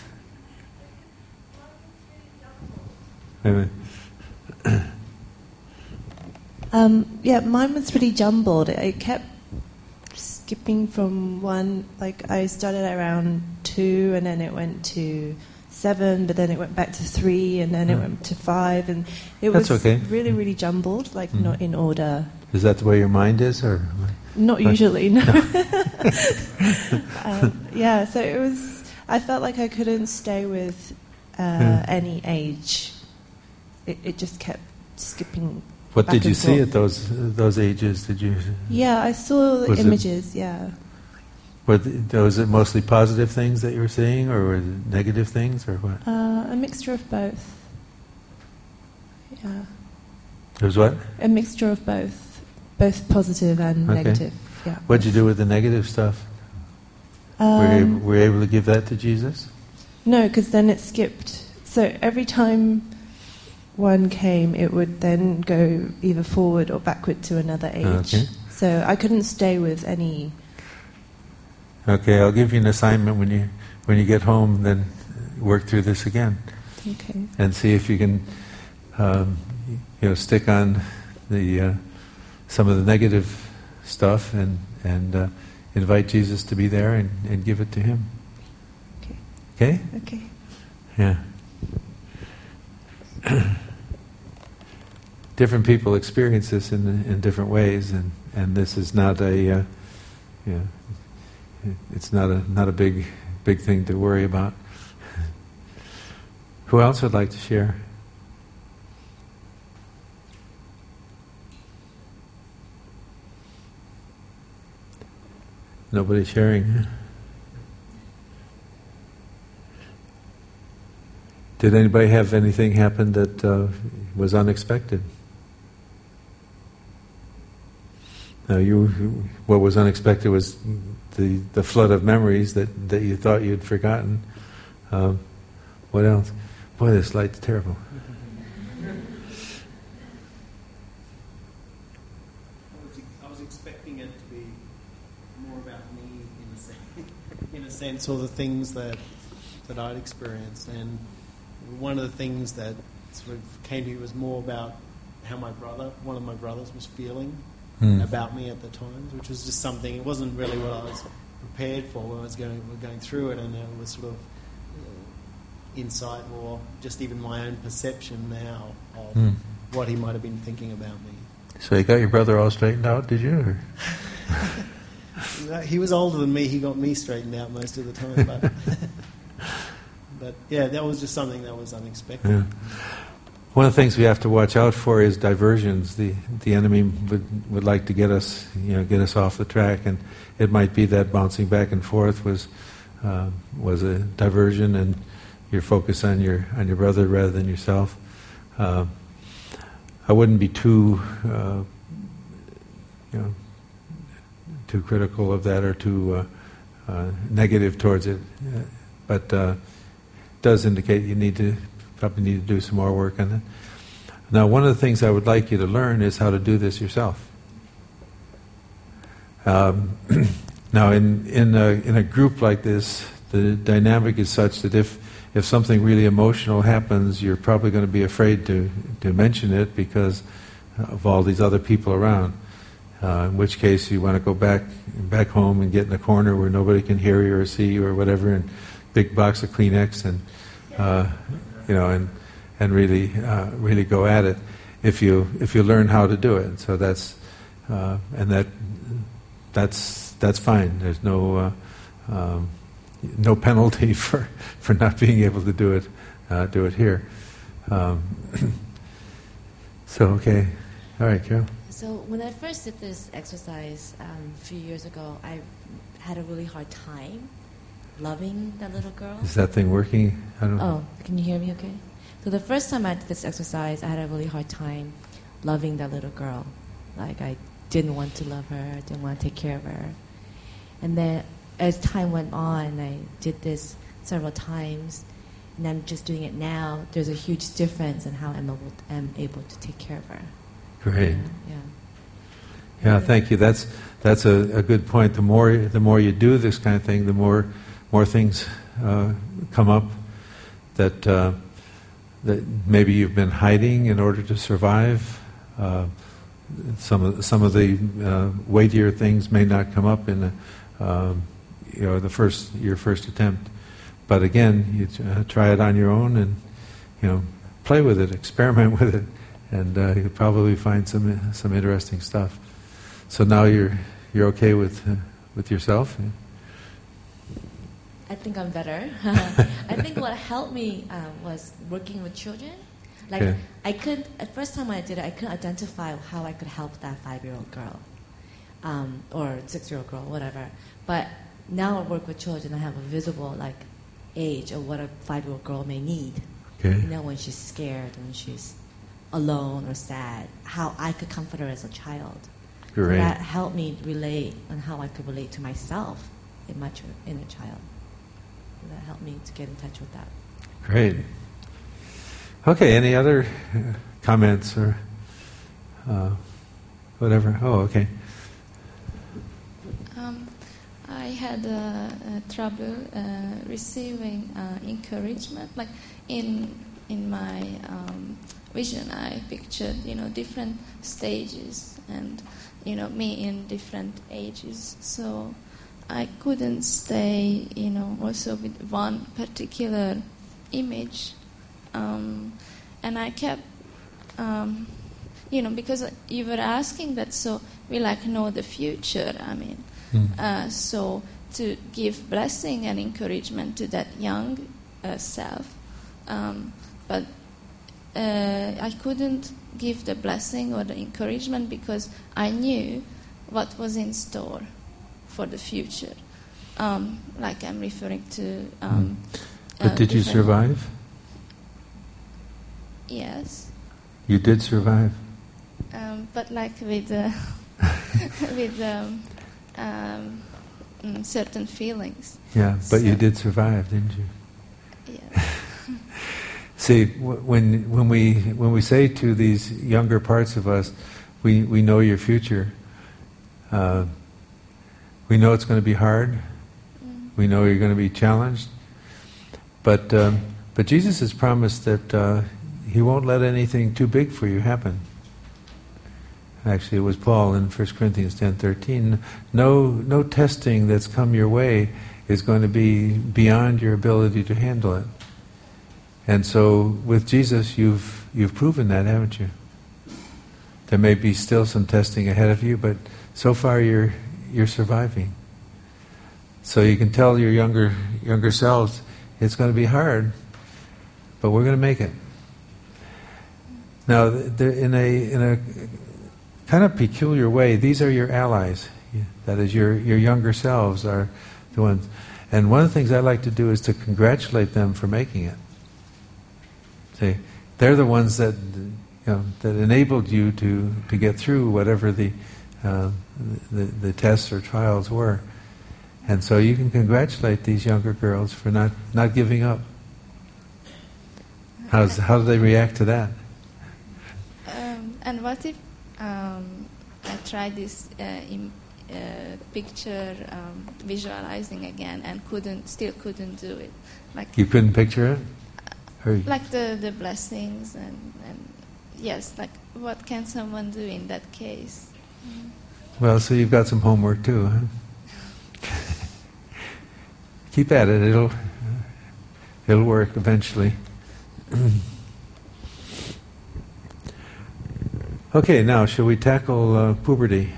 Wait a minute. Yeah, mine was pretty jumbled. I kept skipping from one, like I started around 2 and then it went to 7, but then it went back to 3 and then it went to 5, and it was really, really jumbled, like not in order. Is that the way your mind is, or? Not usually, no. Yeah, so it was, I felt like I couldn't stay with any age. It just kept skipping. What did you see at those ages? Did you? Yeah, I saw the images. Yeah. Were those mostly positive things that you were seeing, or were it negative things, or what? A mixture of both. Yeah. There was what? A mixture of both positive and negative. Yeah. What did you do with the negative stuff? Were you able to give that to Jesus? No, because then it skipped. So every time one came, it would then go either forward or backward to another age. Okay. So I couldn't stay with any. Okay, I'll give you an assignment when you get home. Then work through this again. Okay. And see if you can, stick on the some of the negative stuff and invite Jesus to be there and give it to Him. Okay. Okay. Okay. Yeah. Different people experience this in different ways, and this is not it's not a big thing to worry about. Who else would like to share? Nobody sharing. Did anybody have anything happen that was unexpected? No, what was unexpected was the flood of memories that you thought you'd forgotten. What else? Boy, this light's terrible. I was expecting it to be more about me in a sense, or the things that I'd experienced, and one of the things that sort of came to me was more about how one of my brothers was feeling about me at the time, which was just something. It wasn't really what I was prepared for when I was going through it, and it was sort of insight, or just even my own perception now of what he might have been thinking about me. So you got your brother all straightened out, did you? He was older than me. He got me straightened out most of the time. But yeah, that was just something that was unexpected. Yeah. One of the things we have to watch out for is diversions. The enemy would like to get us off the track, and it might be that bouncing back and forth was a diversion, and your focus on your brother rather than yourself. I wouldn't be too critical of that or too negative towards it, but it does indicate you probably need to do some more work on it. Now, one of the things I would like you to learn is how to do this yourself. Now, in a group like this, the dynamic is such that if something really emotional happens, you're probably going to be afraid to mention it because of all these other people around. In which case, you want to go back home and get in a corner where nobody can hear you or see you or whatever, and big box of Kleenex and really go at it if you learn how to do it. So that's fine. There's no penalty for not being able to do it here. So okay, all right, Carol. So when I first did this exercise a few years ago, I had a really hard time loving that little girl. Is that thing working? I don't know. Oh, can you hear me okay? So the first time I did this exercise, I had a really hard time loving that little girl. Like, I didn't want to love her, I didn't want to take care of her. And then as time went on, I did this several times, and I'm just doing it now. There's a huge difference in how I'm able to take care of her. Great. Yeah. Thank you. That's a good point. The more you do this kind of thing, the more things come up that maybe you've been hiding in order to survive. Some of the weightier things may not come up in your first attempt. But again, you try it on your own and play with it, experiment with it, and you'll probably find some interesting stuff. So now you're okay with yourself. I think I'm better. I think what helped me was working with children. Like, okay. The first time I did it, I couldn't identify how I could help that 5-year-old girl, or 6-year-old girl, whatever. But now I work with children, I have a visible age of what a 5-year-old girl may need. Okay. When she's scared, when she's alone or sad, how I could comfort her as a child. Great. So that helped me relate on how I could relate to myself in my inner child. That helped me to get in touch with that. Great. Okay, any other comments or whatever? Oh, okay. I had trouble receiving encouragement. Like in my vision, I pictured different stages and me in different ages. So I couldn't stay also with one particular image, and I kept because you were asking that, so we know the future. I mean. So to give blessing and encouragement to that young self, but I couldn't give the blessing or the encouragement because I knew what was in store for the future. Like I'm referring to. But did you different- survive? Yes, You did survive. but like with with certain feelings. Yeah, but you So- did survive, didn't you? Yeah. See, when we say to these younger parts of us, we know your future. We know it's going to be hard. We know you're going to be challenged. But Jesus has promised that He won't let anything too big for you happen. Actually, it was Paul in 1 Corinthians 10:13. No testing that's come your way is going to be beyond your ability to handle it. And so, with Jesus, you've proven that, haven't you? There may be still some testing ahead of you, but so far you're surviving. So you can tell your younger selves, it's going to be hard, but we're going to make it. Now, in a kind of peculiar way, these are your allies. That is, your younger selves are the ones. And one of the things I like to do is to congratulate them for making it. See, they're the ones that that enabled you to get through whatever the tests or trials were. And so you can congratulate these younger girls for not giving up. How do they react to that? And what if I tried this picture visualizing again and still couldn't do it? Like You couldn't picture it? Or like the blessings and yes, like what can someone do in that case? well, so you've got some homework too, huh? Keep at it. It'll work eventually. Okay, now shall we tackle puberty?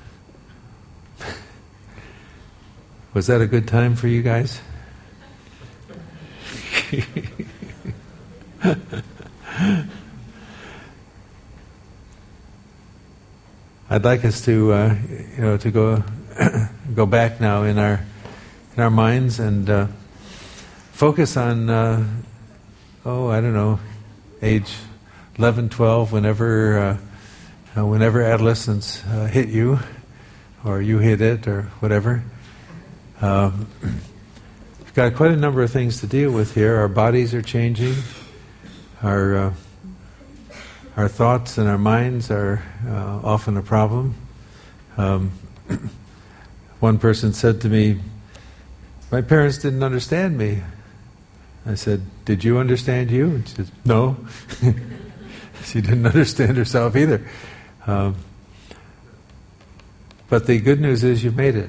Was that a good time for you guys? I'd like us to go back now in our minds and focus on I don't know, age 11, 12, whenever adolescence hit you, or you hit it, or whatever. We've got quite a number of things to deal with here. Our bodies are changing. Our thoughts and our minds are often a problem. One person said to me, "My parents didn't understand me." I said, "Did you understand you?" And she said, "No." She didn't understand herself either. But the good news is you've made it.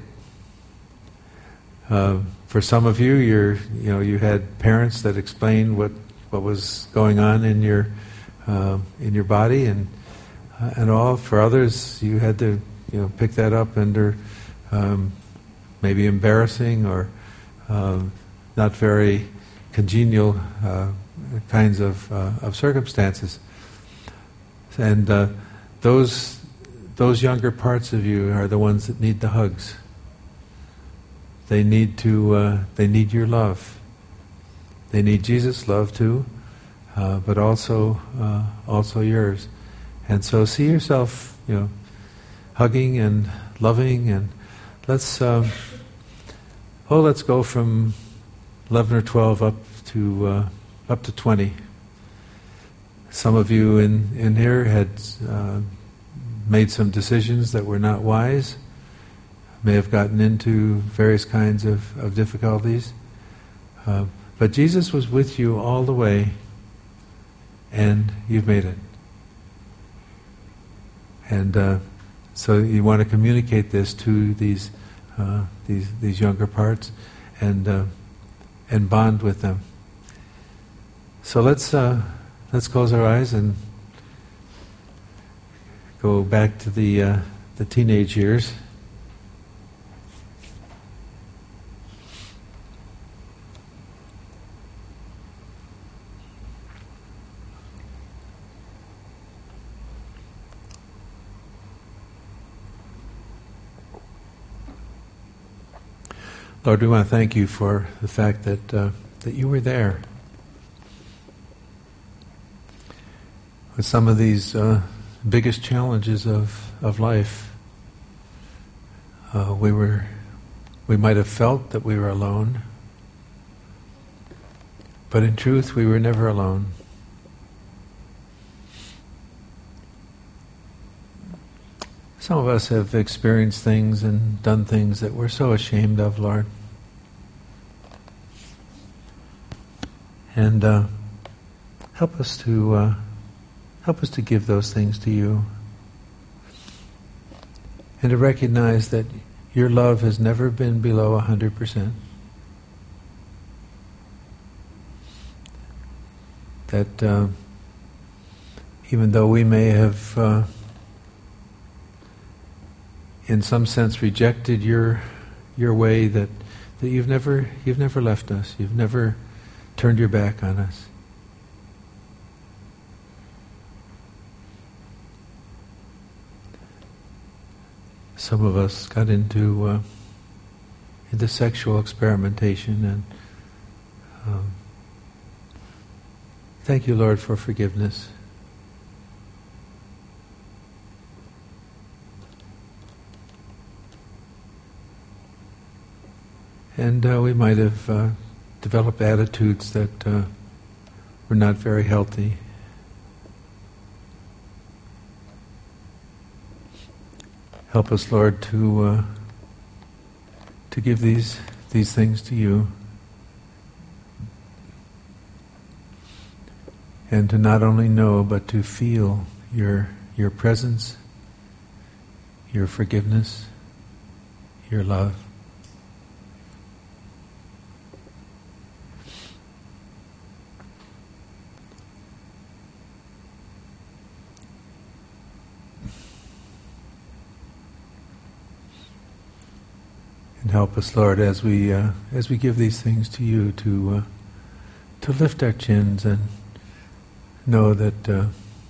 For some of you, you had parents that explained what was going on in your body and all. For others, you had to pick that up under maybe embarrassing or not very congenial kinds of circumstances. And those younger parts of you are the ones that need the hugs. They need your love. They need Jesus' love too, but also yours. And so see yourself, hugging and loving, and let's go from 11 or 12 up to 20. Some of you in here had made some decisions that were not wise, may have gotten into various kinds of difficulties. But Jesus was with you all the way, and you've made it. And so you want to communicate this to these younger parts, and bond with them. So let's close our eyes and go back to the teenage years. Lord, we want to thank you for the fact that that you were there with some of these biggest challenges of life. We might have felt that we were alone, but in truth we were never alone. Some of us have experienced things and done things that we're so ashamed of, Lord. And help us to give those things to you, and to recognize that your love has never been below 100%. That even though we may have in some sense rejected your way, that you've never left us. You've never turned your back on us. Some of us got into sexual experimentation, and thank you, Lord, for forgiveness. And we might have developed attitudes that were not very healthy. Help us, Lord, to give these things to you, and to not only know but to feel your presence, your forgiveness, your love. And help us, Lord, as we give these things to you, to lift our chins and know that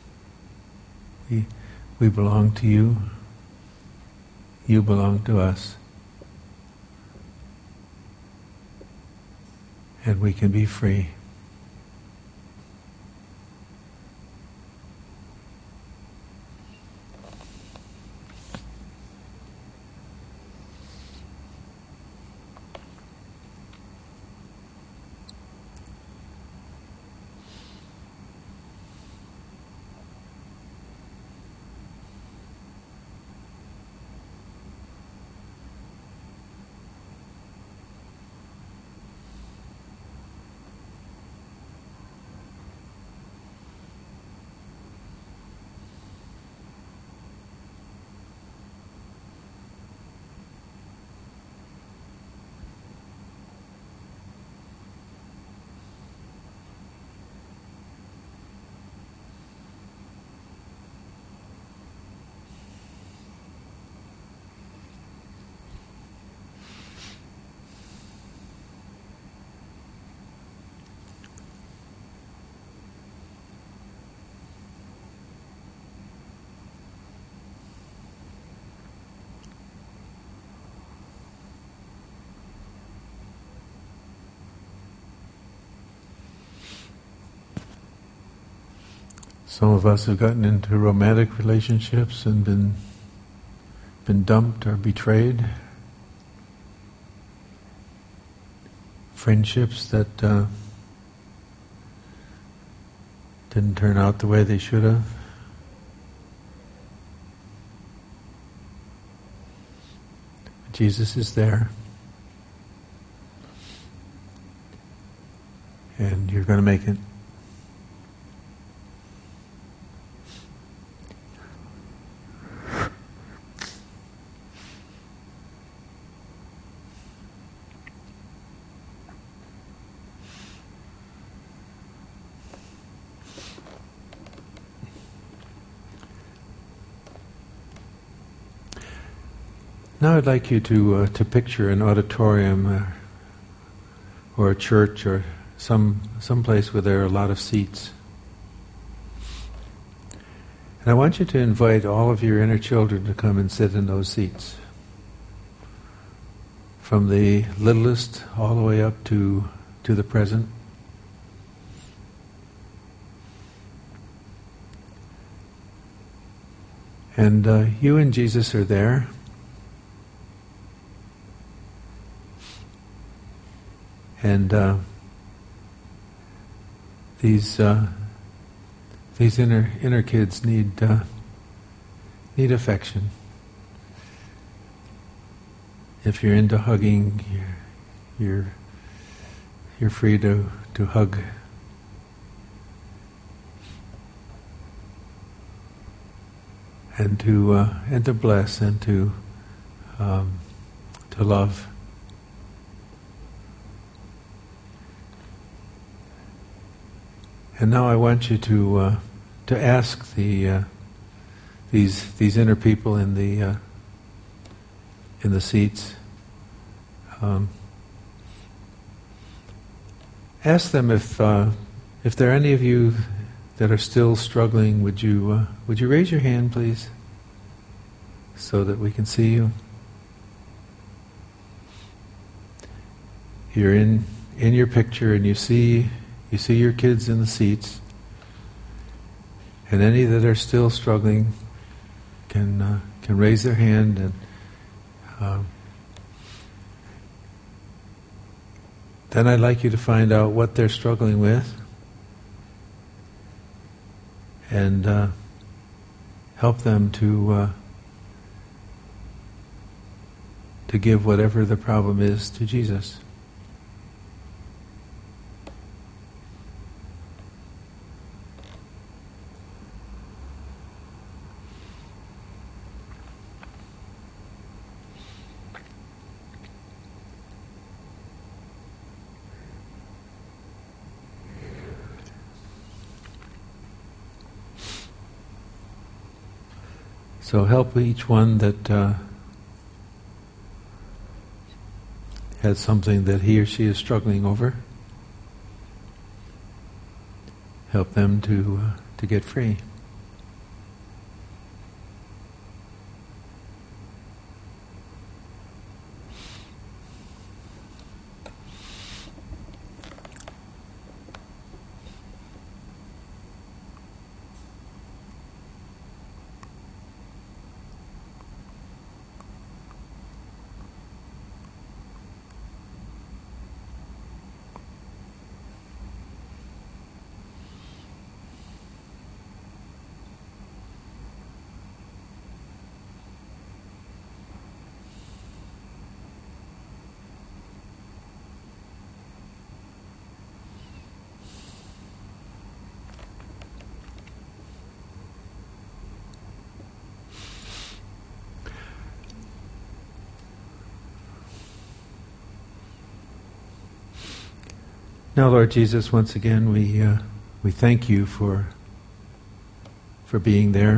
we belong to you. You belong to us, and we can be free. Some of us have gotten into romantic relationships and been dumped or betrayed. Friendships that didn't turn out the way they should have. Jesus is there. And you're going to make it. Now I'd like you to picture an auditorium or a church or some place where there are a lot of seats. And I want you to invite all of your inner children to come and sit in those seats. from the littlest all the way up to the present. And you and Jesus are there. And these inner kids need affection. If you're into hugging, you're free to hug. And to bless and to love. And now I want you to ask these inner people in the seats. Ask them if there are any of you that are still struggling. Would you raise your hand, please, so that we can see you? You're in your picture, and you see your kids in the seats, and any that are still struggling can raise their hand, and then I'd like you to find out what they're struggling with and help them to give whatever the problem is to Jesus. So help each one that has something that he or she is struggling over. Help them to get free. Now, Lord Jesus, once again we thank you for being there.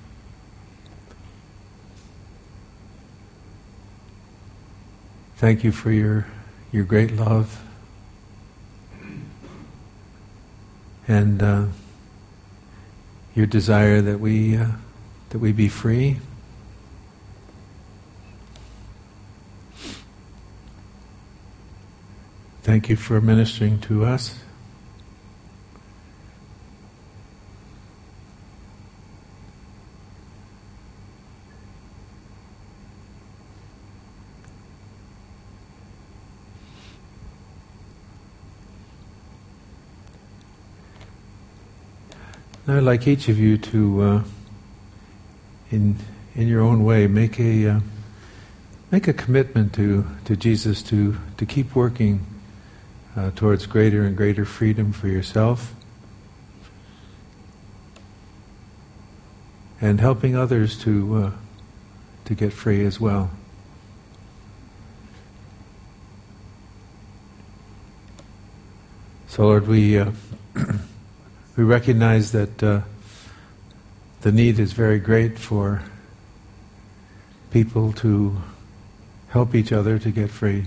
Thank you for your great love and your desire that we be free. Thank you for ministering to us. Now I'd like each of you to, in your own way, make a commitment to Jesus to keep working towards greater and greater freedom for yourself and helping others to get free as well. So, Lord, we recognize that the need is very great for people to help each other to get free.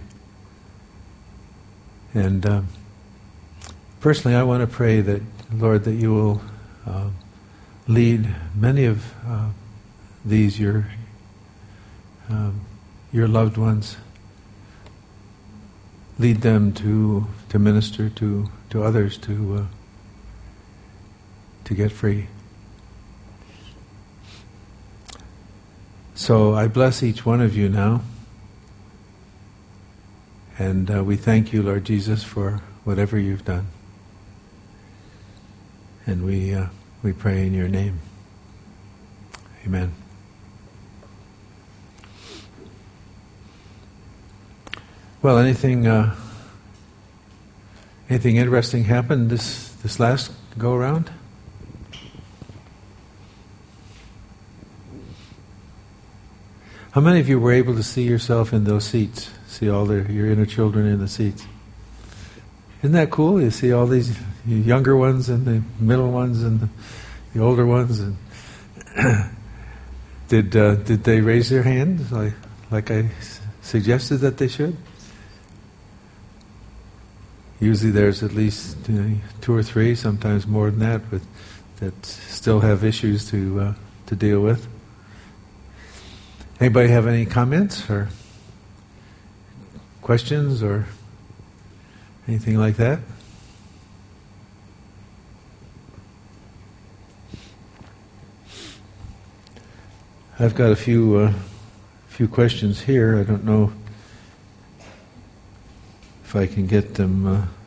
And personally, I want to pray that, Lord, that you will lead many of these your loved ones lead them to minister to others to get free. So I bless each one of you now, and we thank you, Lord Jesus, for whatever you've done, and we pray in your name. Amen. Well, anything interesting happened this last go around? How many of you were able to see yourself in those seats? See all your inner children in the seats? Isn't that cool? You see all these younger ones and the middle ones and the older ones. And did they raise their hands like I suggested that they should? Usually there's at least 2 or 3, sometimes more than that, but that still have issues to deal with. Anybody have any comments or questions or anything like that? I've got a few questions here. I don't know if I can get them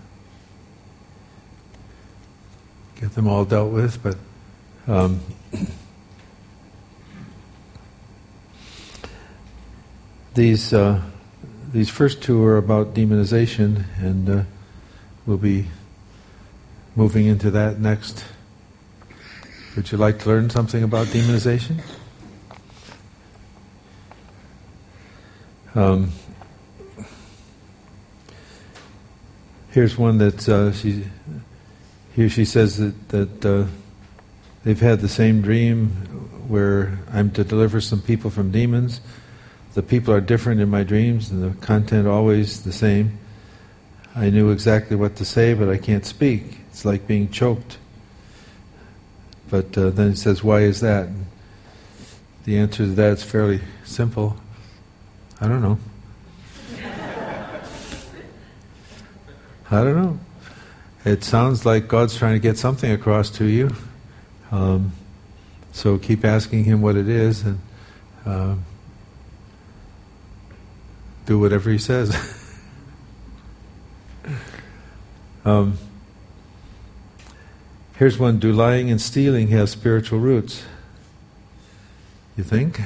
all dealt with, but these first 2 are about demonization, and we'll be moving into that next. Would you like to learn something about demonization? Here's one that she says that they've had the same dream where I'm to deliver some people from demons. The people are different in my dreams, and the content always the same. I knew exactly what to say, but I can't speak. It's like being choked. But then it says, why is that? And the answer to that is fairly simple. I don't know. I don't know. It sounds like God's trying to get something across to you. So keep asking Him what it is, and do whatever He says. Here's one. Do lying and stealing have spiritual roots? You think?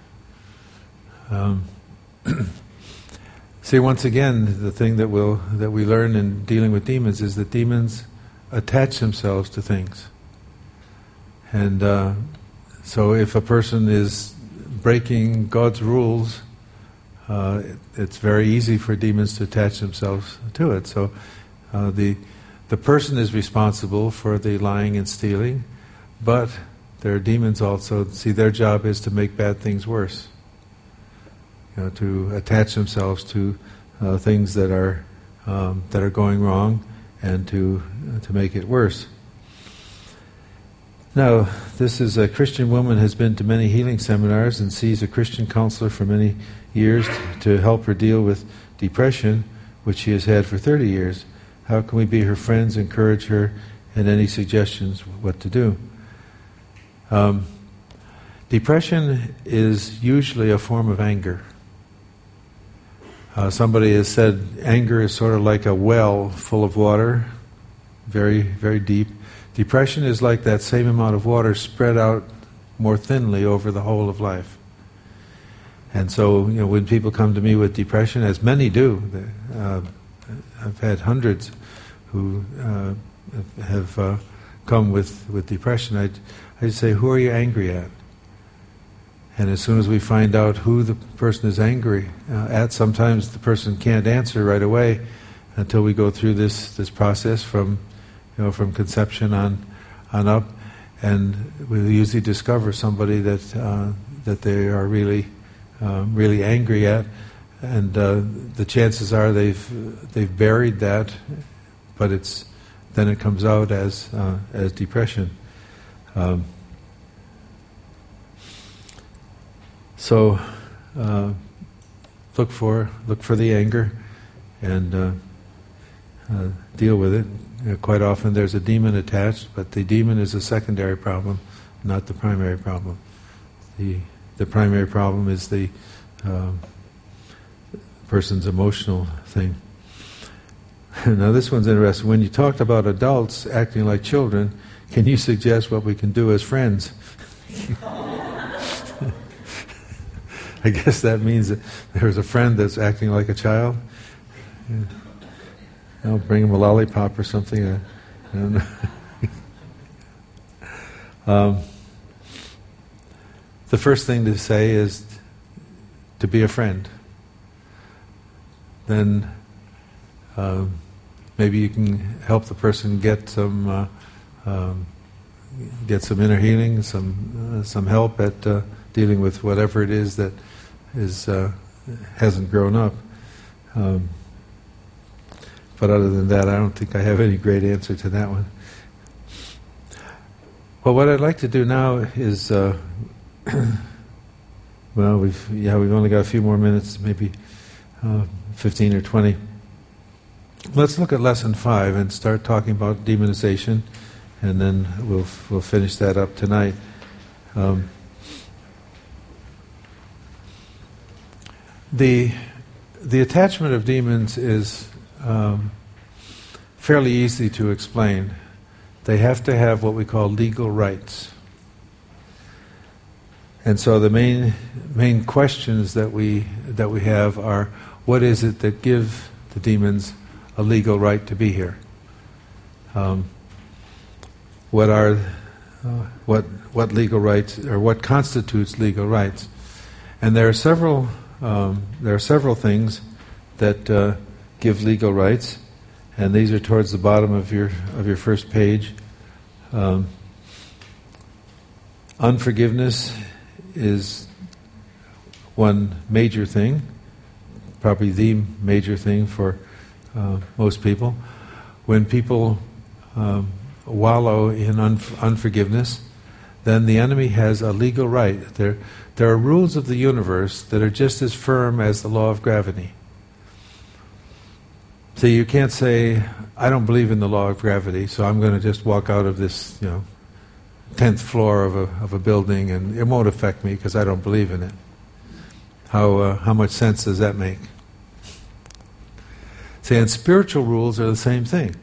See, once again, the thing that we learn in dealing with demons is that demons attach themselves to things. And so if a person is breaking God's rules, it's very easy for demons to attach themselves to it. So the person is responsible for the lying and stealing, but there are demons also. See, their job is to make bad things worse. To attach themselves to things that are going wrong, and to make it worse. Now, this is a Christian woman has been to many healing seminars and sees a Christian counselor for many years to help her deal with depression, which she has had for 30 years. How can we be her friends, encourage her, and any suggestions what to do? Depression is usually a form of anger. Somebody has said anger is sort of like a well full of water, very, very deep. Depression is like that same amount of water spread out more thinly over the whole of life. And so, when people come to me with depression, as many do, I've had hundreds who have come with depression. I say, who are you angry at? And as soon as we find out who the person is angry at, sometimes the person can't answer right away until we go through this process from conception on up, and we usually discover somebody that they are really angry at, and the chances are they've buried that, but then it comes out as depression. So look for the anger, and deal with it. Quite often there's a demon attached, but the demon is a secondary problem, not the primary problem. The primary problem is the person's emotional thing. Now this one's interesting. When you talked about adults acting like children, can you suggest what we can do as friends? I guess that means that there's a friend that's acting like a child. Yeah. I'll bring him a lollipop or something. I don't know. The first thing to say is to be a friend. Then maybe you can help the person get some inner healing, some help at dealing with whatever it is that hasn't grown up. But other than that, I don't think I have any great answer to that one. Well, what I'd like to do now is, well, we've only got a few more minutes, maybe 15 or 20. Let's look at lesson 5 and start talking about demonization, and then we'll finish that up tonight. The attachment of demons is fairly easy to explain. They have to have what we call legal rights. And so the main questions that we have are, what is it that gives the demons a legal right to be here? What legal rights, or what constitutes legal rights? And there are several things that give legal rights, and these are towards the bottom of your first page. Unforgiveness is one major thing, probably the major thing for most people. When people wallow in unforgiveness, then the enemy has a legal right. There are rules of the universe that are just as firm as the law of gravity. So you can't say, I don't believe in the law of gravity, so I'm going to just walk out of this, 10th floor of a building, and it won't affect me because I don't believe in it. How much sense does that make? See, and spiritual rules are the same thing.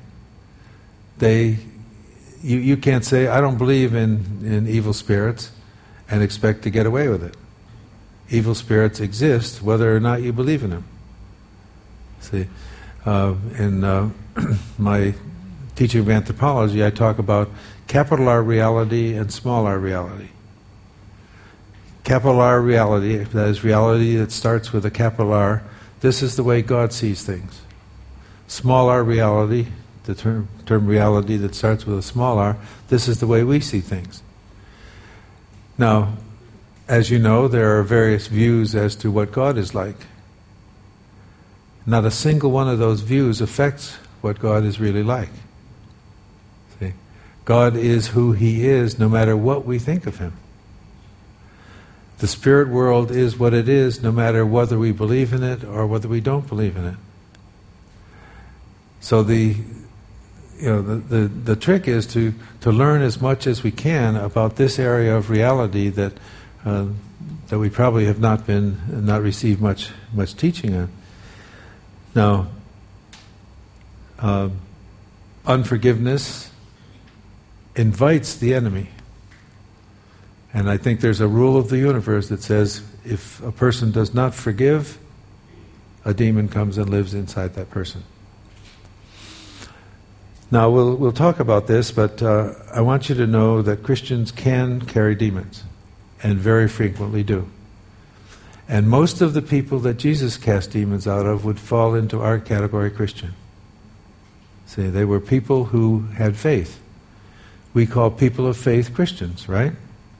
You can't say, I don't believe in evil spirits, and expect to get away with it. Evil spirits exist whether or not you believe in them. See, in my teaching of anthropology, I talk about capital R reality and small r reality. Capital R reality, that is reality that starts with a capital R, this is the way God sees things. Small r reality, the term reality that starts with a small r, this is the way we see things. Now, as you know, there are various views as to what God is like. Not a single one of those views affects what God is really like. See? God is who He is no matter what we think of Him. The spirit world is what it is no matter whether we believe in it or whether we don't believe in it. So the trick is to learn as much as we can about this area of reality that we probably have not received much teaching on. Now, unforgiveness invites the enemy. And I think there's a rule of the universe that says if a person does not forgive, a demon comes and lives inside that person. Now, we'll talk about this, but I want you to know that Christians can carry demons, and very frequently do. And most of the people that Jesus cast demons out of would fall into our category Christian. See, they were people who had faith. We call people of faith Christians, right?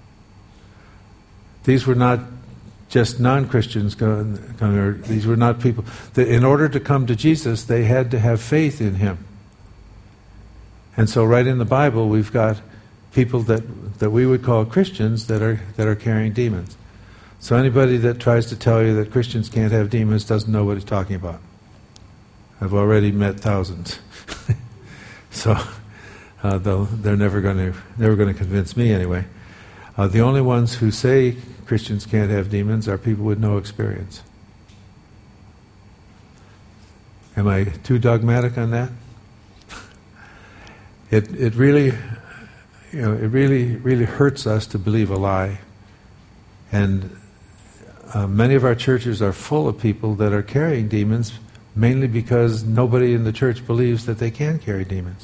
These were not just non-Christians. These were not people. In order to come to Jesus, they had to have faith in Him. And so right in the Bible, we've got people that we would call Christians that are carrying demons. So anybody that tries to tell you that Christians can't have demons doesn't know what he's talking about. I've already met thousands. So they're never going to convince me anyway. The only ones who say Christians can't have demons are people with no experience. Am I too dogmatic on that? It really, it really hurts us to believe a lie, and many of our churches are full of people that are carrying demons, mainly because nobody in the church believes that they can carry demons.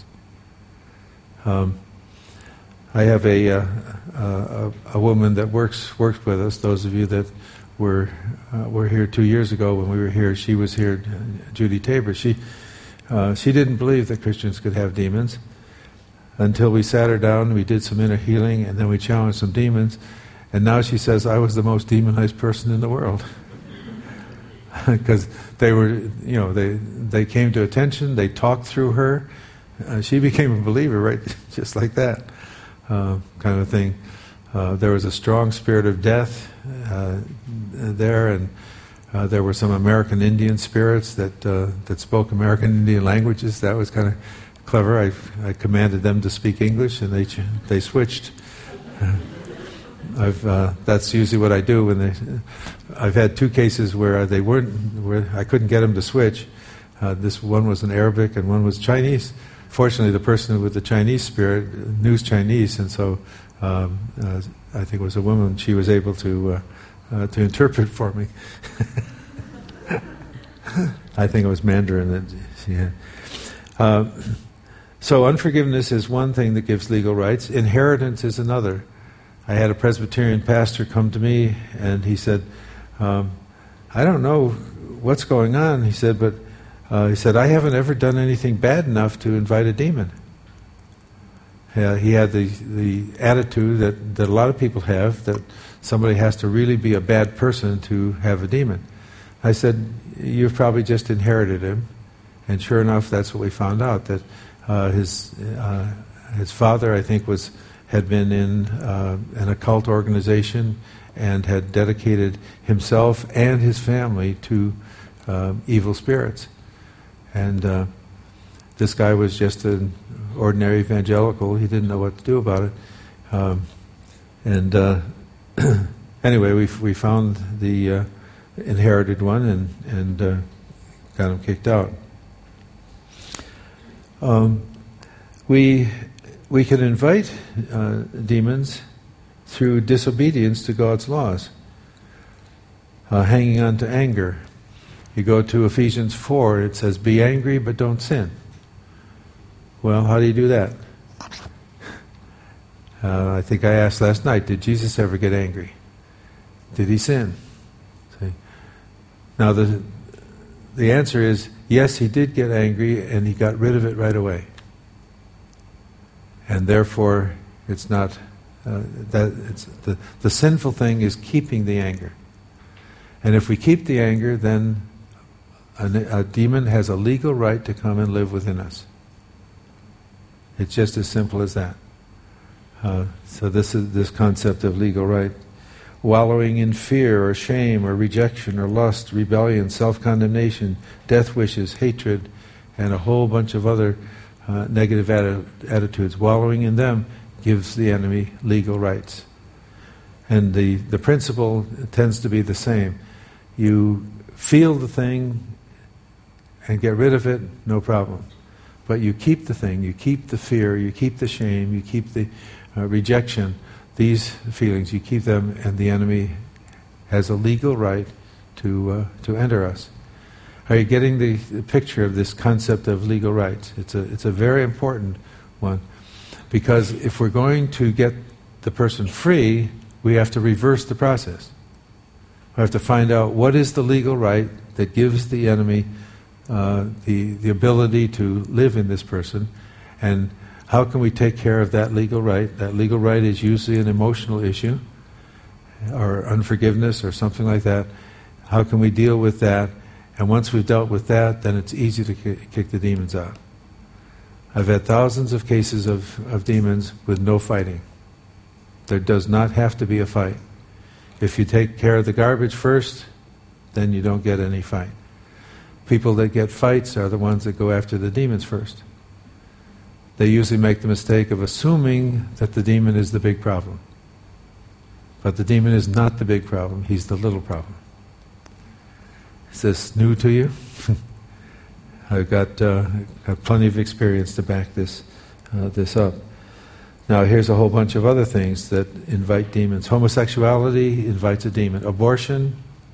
I have a woman that works with us. Those of you that were here 2 years ago when we were here, she was here, Judy Tabor. She didn't believe that Christians could have demons until we sat her down, we did some inner healing, and then we challenged some demons. And now she says, I was the most demonized person in the world. Because they were, they came to attention, they talked through her. She became a believer, right, just like that kind of thing. There was a strong spirit of death there, and there were some American Indian spirits that spoke American Indian languages. That was kind of clever. I commanded them to speak English, and they switched. That's usually what I do when I've had 2 cases where where I couldn't get them to switch. This one was in Arabic and one was Chinese. Fortunately, the person with the Chinese spirit knew Chinese, and so I think it was a woman. She was able to interpret for me. I think it was Mandarin that she had. So unforgiveness is one thing that gives legal rights. Inheritance is another. I had a Presbyterian pastor come to me, and he said, I don't know what's going on, he said, but he said, I haven't ever done anything bad enough to invite a demon. He had the attitude that a lot of people have, that somebody has to really be a bad person to have a demon. I said, you've probably just inherited him. And sure enough, that's what we found out, that his father, I think, had been in an occult organization and had dedicated himself and his family to evil spirits. And this guy was just an ordinary evangelical. He didn't know what to do about it. Anyway, we found the inherited one and got him kicked out. We can invite demons through disobedience to God's laws, hanging on to anger. You go to Ephesians 4, it says, be angry but don't sin. Well, how do you do that? I think I asked last night, did Jesus ever get angry? Did he sin? See? Now the answer is, yes, he did get angry and he got rid of it right away. And therefore, it's not the sinful thing is keeping the anger. And if we keep the anger, then a demon has a legal right to come and live within us. It's just as simple as that. So this is this concept of legal right. Wallowing in fear or shame or rejection or lust, rebellion, self-condemnation, death wishes, hatred, and a whole bunch of other negative attitudes. Wallowing in them gives the enemy legal rights. And the principle tends to be the same. You feel the thing and get rid of it, no problem. But you keep the thing, you keep the fear, you keep the shame, you keep the rejection, these feelings, you keep them, and the enemy has a legal right to enter us. Are you getting the picture of this concept of legal rights? It's a very important one, because if we're going to get the person free, we have to reverse the process. We have to find out what is the legal right that gives the enemy the ability to live in this person, and how can we take care of that legal right? That legal right is usually an emotional issue, or unforgiveness, or something like that. How can we deal with that? And once we've dealt with that, then it's easy to kick the demons out. I've had thousands of cases of demons with no fighting. There does not have to be a fight. If you take care of the garbage first, then you don't get any fight. people that get fights are the ones that go after the demons first. They usually make the mistake of assuming that the demon is the big problem. But the demon is not the big problem, he's the little problem. Is this new to you? I've got plenty of experience to back this up. Now here's a whole bunch of other things that invite demons. Homosexuality invites a demon. Abortion,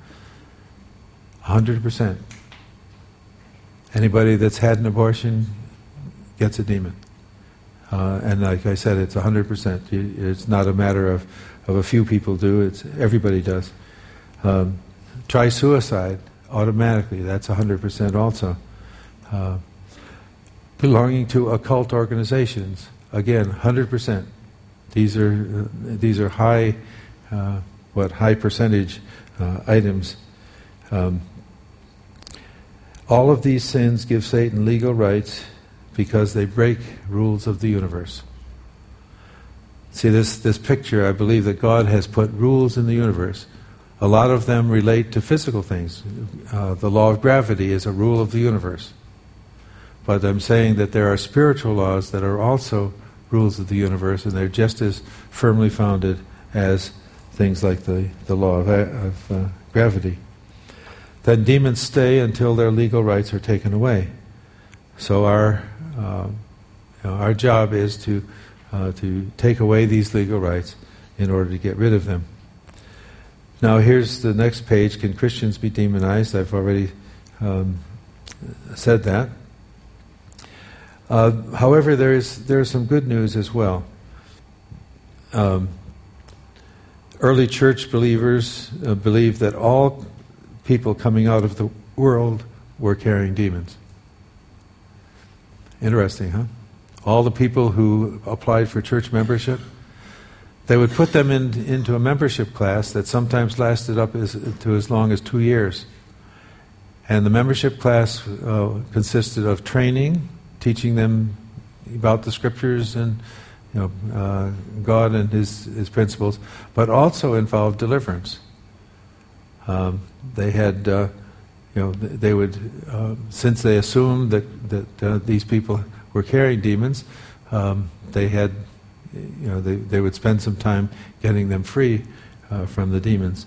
100%. Anybody that's had an abortion gets a demon. And like I said, it's 100%. It's not a matter of a few people do, it's everybody does. Try suicide, automatically, that's 100% also. Belonging to occult organizations, again, 100%. These are high, high percentage items. All of these sins give Satan legal rights because they break rules of the universe. See, this picture, I believe that God has put rules in the universe. A lot of them relate to physical things. The law of gravity is a rule of the universe. But I'm saying that there are spiritual laws that are also rules of the universe, and they're just as firmly founded as things like the law of gravity. Then demons stay until their legal rights are taken away. So our job is to take away these legal rights in order to get rid of them. Now here's the next page. Can Christians be demonized? I've already said that. However, there's some good news as well. Early church believers believed that all people coming out of the world were carrying demons. Interesting, huh? All the people who applied for church membership, they would put them into a membership class that sometimes lasted up to as long as 2 years. And the membership class consisted of training, teaching them about the scriptures and God and His principles, but also involved deliverance. They had, they would, since they assumed that these people were carrying demons, they had, they would spend some time getting them free from the demons.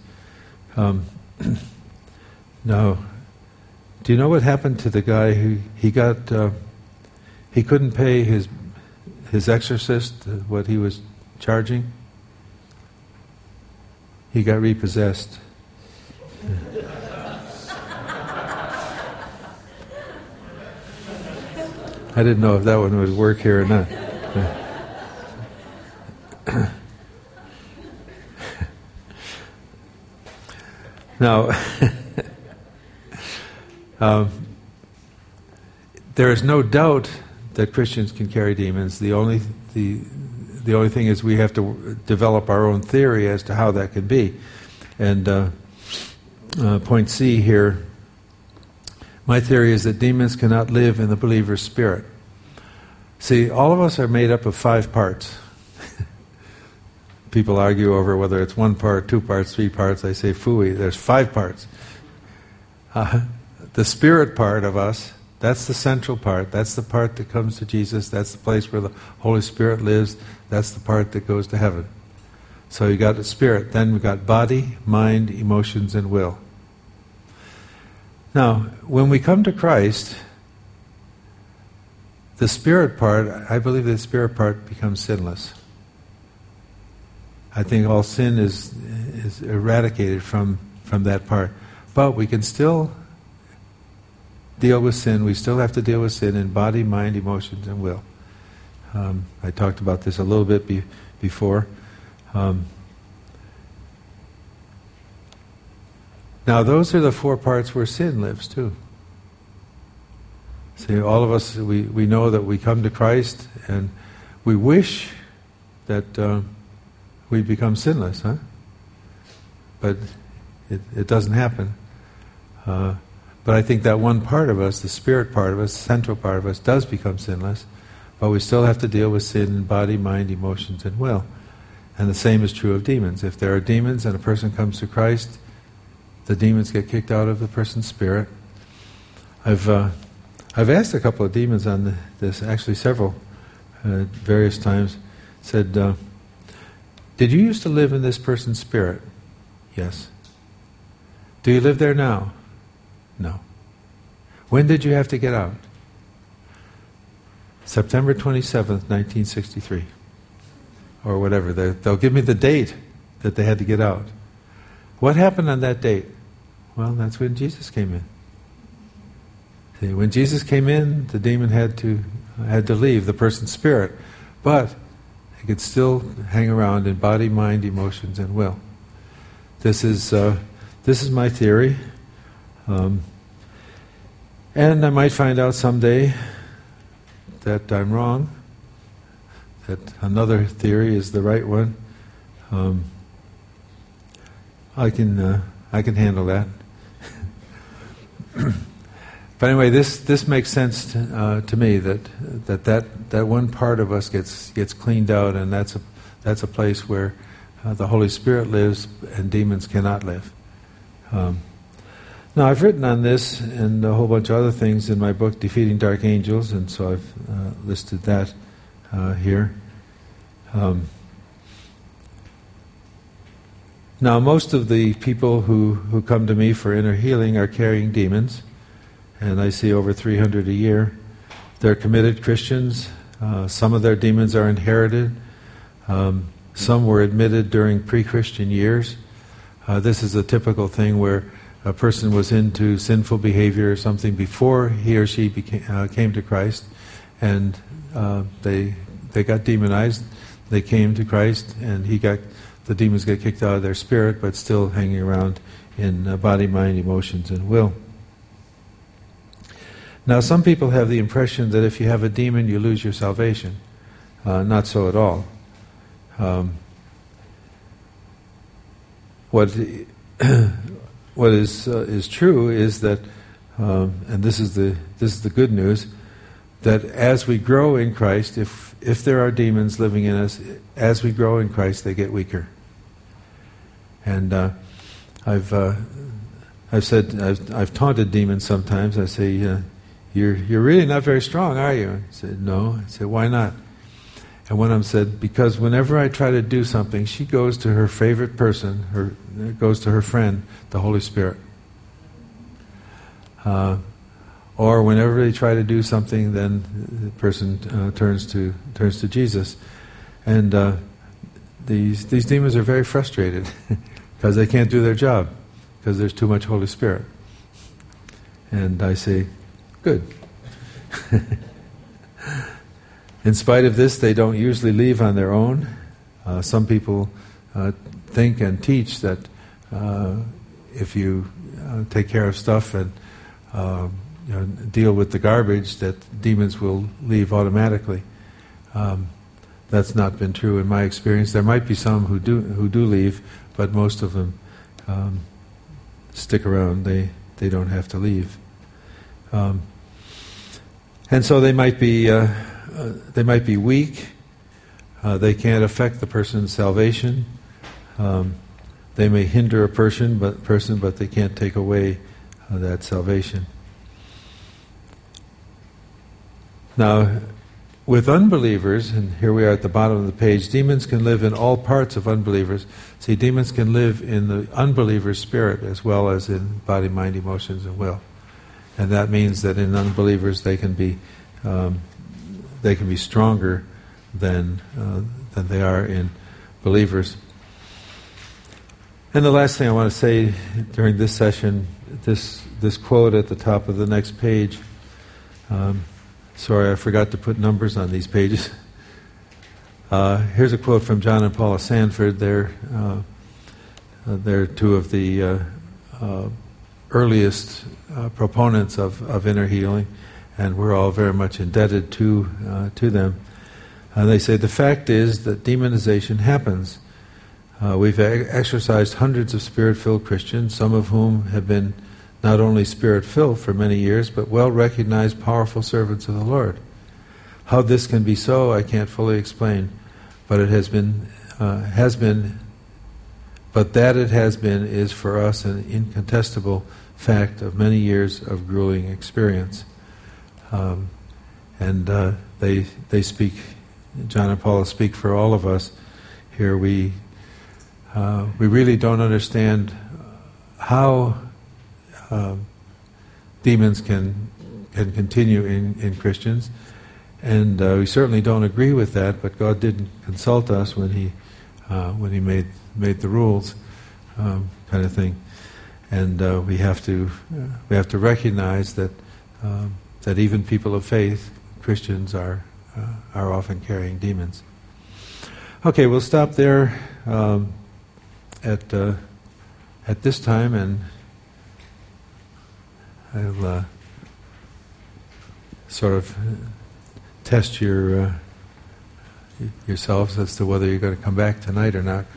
Now, do you know what happened to the guy who he couldn't pay his exorcist what he was charging? He got repossessed. I didn't know if that one would work here or not. Now, there is no doubt that Christians can carry demons. The only thing is we have to develop our own theory as to how that can be. And point C here, my theory is that demons cannot live in the believer's spirit. See, all of us are made up of 5 parts. People argue over whether it's 1 part, 2 parts, 3 parts. I say, phooey, there's 5 parts. The spirit part of us, that's the central part. That's the part that comes to Jesus. That's the place where the Holy Spirit lives. That's the part that goes to heaven. So you got the spirit. Then we got body, mind, emotions, and will. Now, when we come to Christ, the spirit part, I believe the spirit part becomes sinless. I think all sin is eradicated from that part. But we can still deal with sin. We still have to deal with sin in body, mind, emotions, and will. I talked about this a little bit before. Now, those are the 4 parts where sin lives, too. See, all of us, we know that we come to Christ, and we wish that we become sinless, huh? But it doesn't happen. But I think that one part of us, the spirit part of us, the central part of us, does become sinless, but we still have to deal with sin in body, mind, emotions, and will. And the same is true of demons. If there are demons and a person comes to Christ, the demons get kicked out of the person's spirit. I've asked a couple of demons on this, actually several, various times. Said, did you used to live in this person's spirit? Yes. Do you live there now? No. When did you have to get out? September 27th, 1963. Or whatever. They'll give me the date that they had to get out. What happened on that date? Well, that's when Jesus came in. See, when Jesus came in, the demon had to leave the person's spirit, but it could still hang around in body, mind, emotions, and will. This is my theory, and I might find out someday that I'm wrong, that another theory is the right one. I can handle that. But anyway, this makes sense to me that one part of us gets cleaned out, and that's a place where the Holy Spirit lives and demons cannot live. Now, I've written on this and a whole bunch of other things in my book, Defeating Dark Angels, and so I've listed that here. Now, most of the people who come to me for inner healing are carrying demons, and I see over 300 a year. They're committed Christians. Some of their demons are inherited. Some were admitted during pre-Christian years. This is a typical thing where a person was into sinful behavior or something before he or she came to Christ, and they got demonized. They came to Christ, and the demons got kicked out of their spirit, but still hanging around in body, mind, emotions, and will. Now, some people have the impression that if you have a demon, you lose your salvation. Not so at all. What is true is that, and this is the good news, that as we grow in Christ, if there are demons living in us, as we grow in Christ, they get weaker. And I've taunted demons sometimes. I say, You're really not very strong, are you? I said, no. I said, why not? And one of them said, because whenever I try to do something, she goes to her favorite person, goes to her friend, the Holy Spirit. Or whenever they try to do something, then the person turns to Jesus. And these demons are very frustrated because they can't do their job because there's too much Holy Spirit. And I say, good. In spite of this, they don't usually leave on their own. Some people think and teach that if you take care of stuff and deal with the garbage, that demons will leave automatically. That's not been true in my experience. There might be some who do leave, but most of them stick around. They don't have to leave. And so they might be weak. They can't affect the person's salvation. They may hinder a person, but they can't take away that salvation. Now, with unbelievers, and here we are at the bottom of the page, demons can live in all parts of unbelievers. See, demons can live in the unbeliever's spirit as well as in body, mind, emotions, and will. And that means that in unbelievers they can be stronger than they are in believers. And the last thing I want to say during this session, this quote at the top of the next page. Sorry, I forgot to put numbers on these pages. Here's a quote from John and Paula Sanford. They're two of the earliest proponents of inner healing, and we're all very much indebted to them. They say, the fact is that demonization happens. We've exercised hundreds of spirit-filled Christians, some of whom have been not only spirit-filled for many years, but well-recognized, powerful servants of the Lord. How this can be so, I can't fully explain, but it has been, but that it has been is for us an incontestable fact of many years of grueling experience. They speak, John and Paula speak for all of us here. We really don't understand how demons can continue in Christians, and we certainly don't agree with that. But God didn't consult us when He made the rules, kind of thing. And we have to recognize that even people of faith, Christians, are often carrying demons. Okay, we'll stop there at this time, and I'll sort of test yourselves as to whether you're going to come back tonight or not,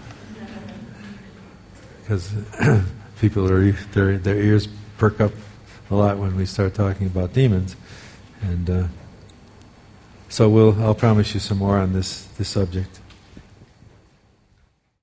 because people their ears perk up a lot when we start talking about demons, and so I'll promise you some more on this subject.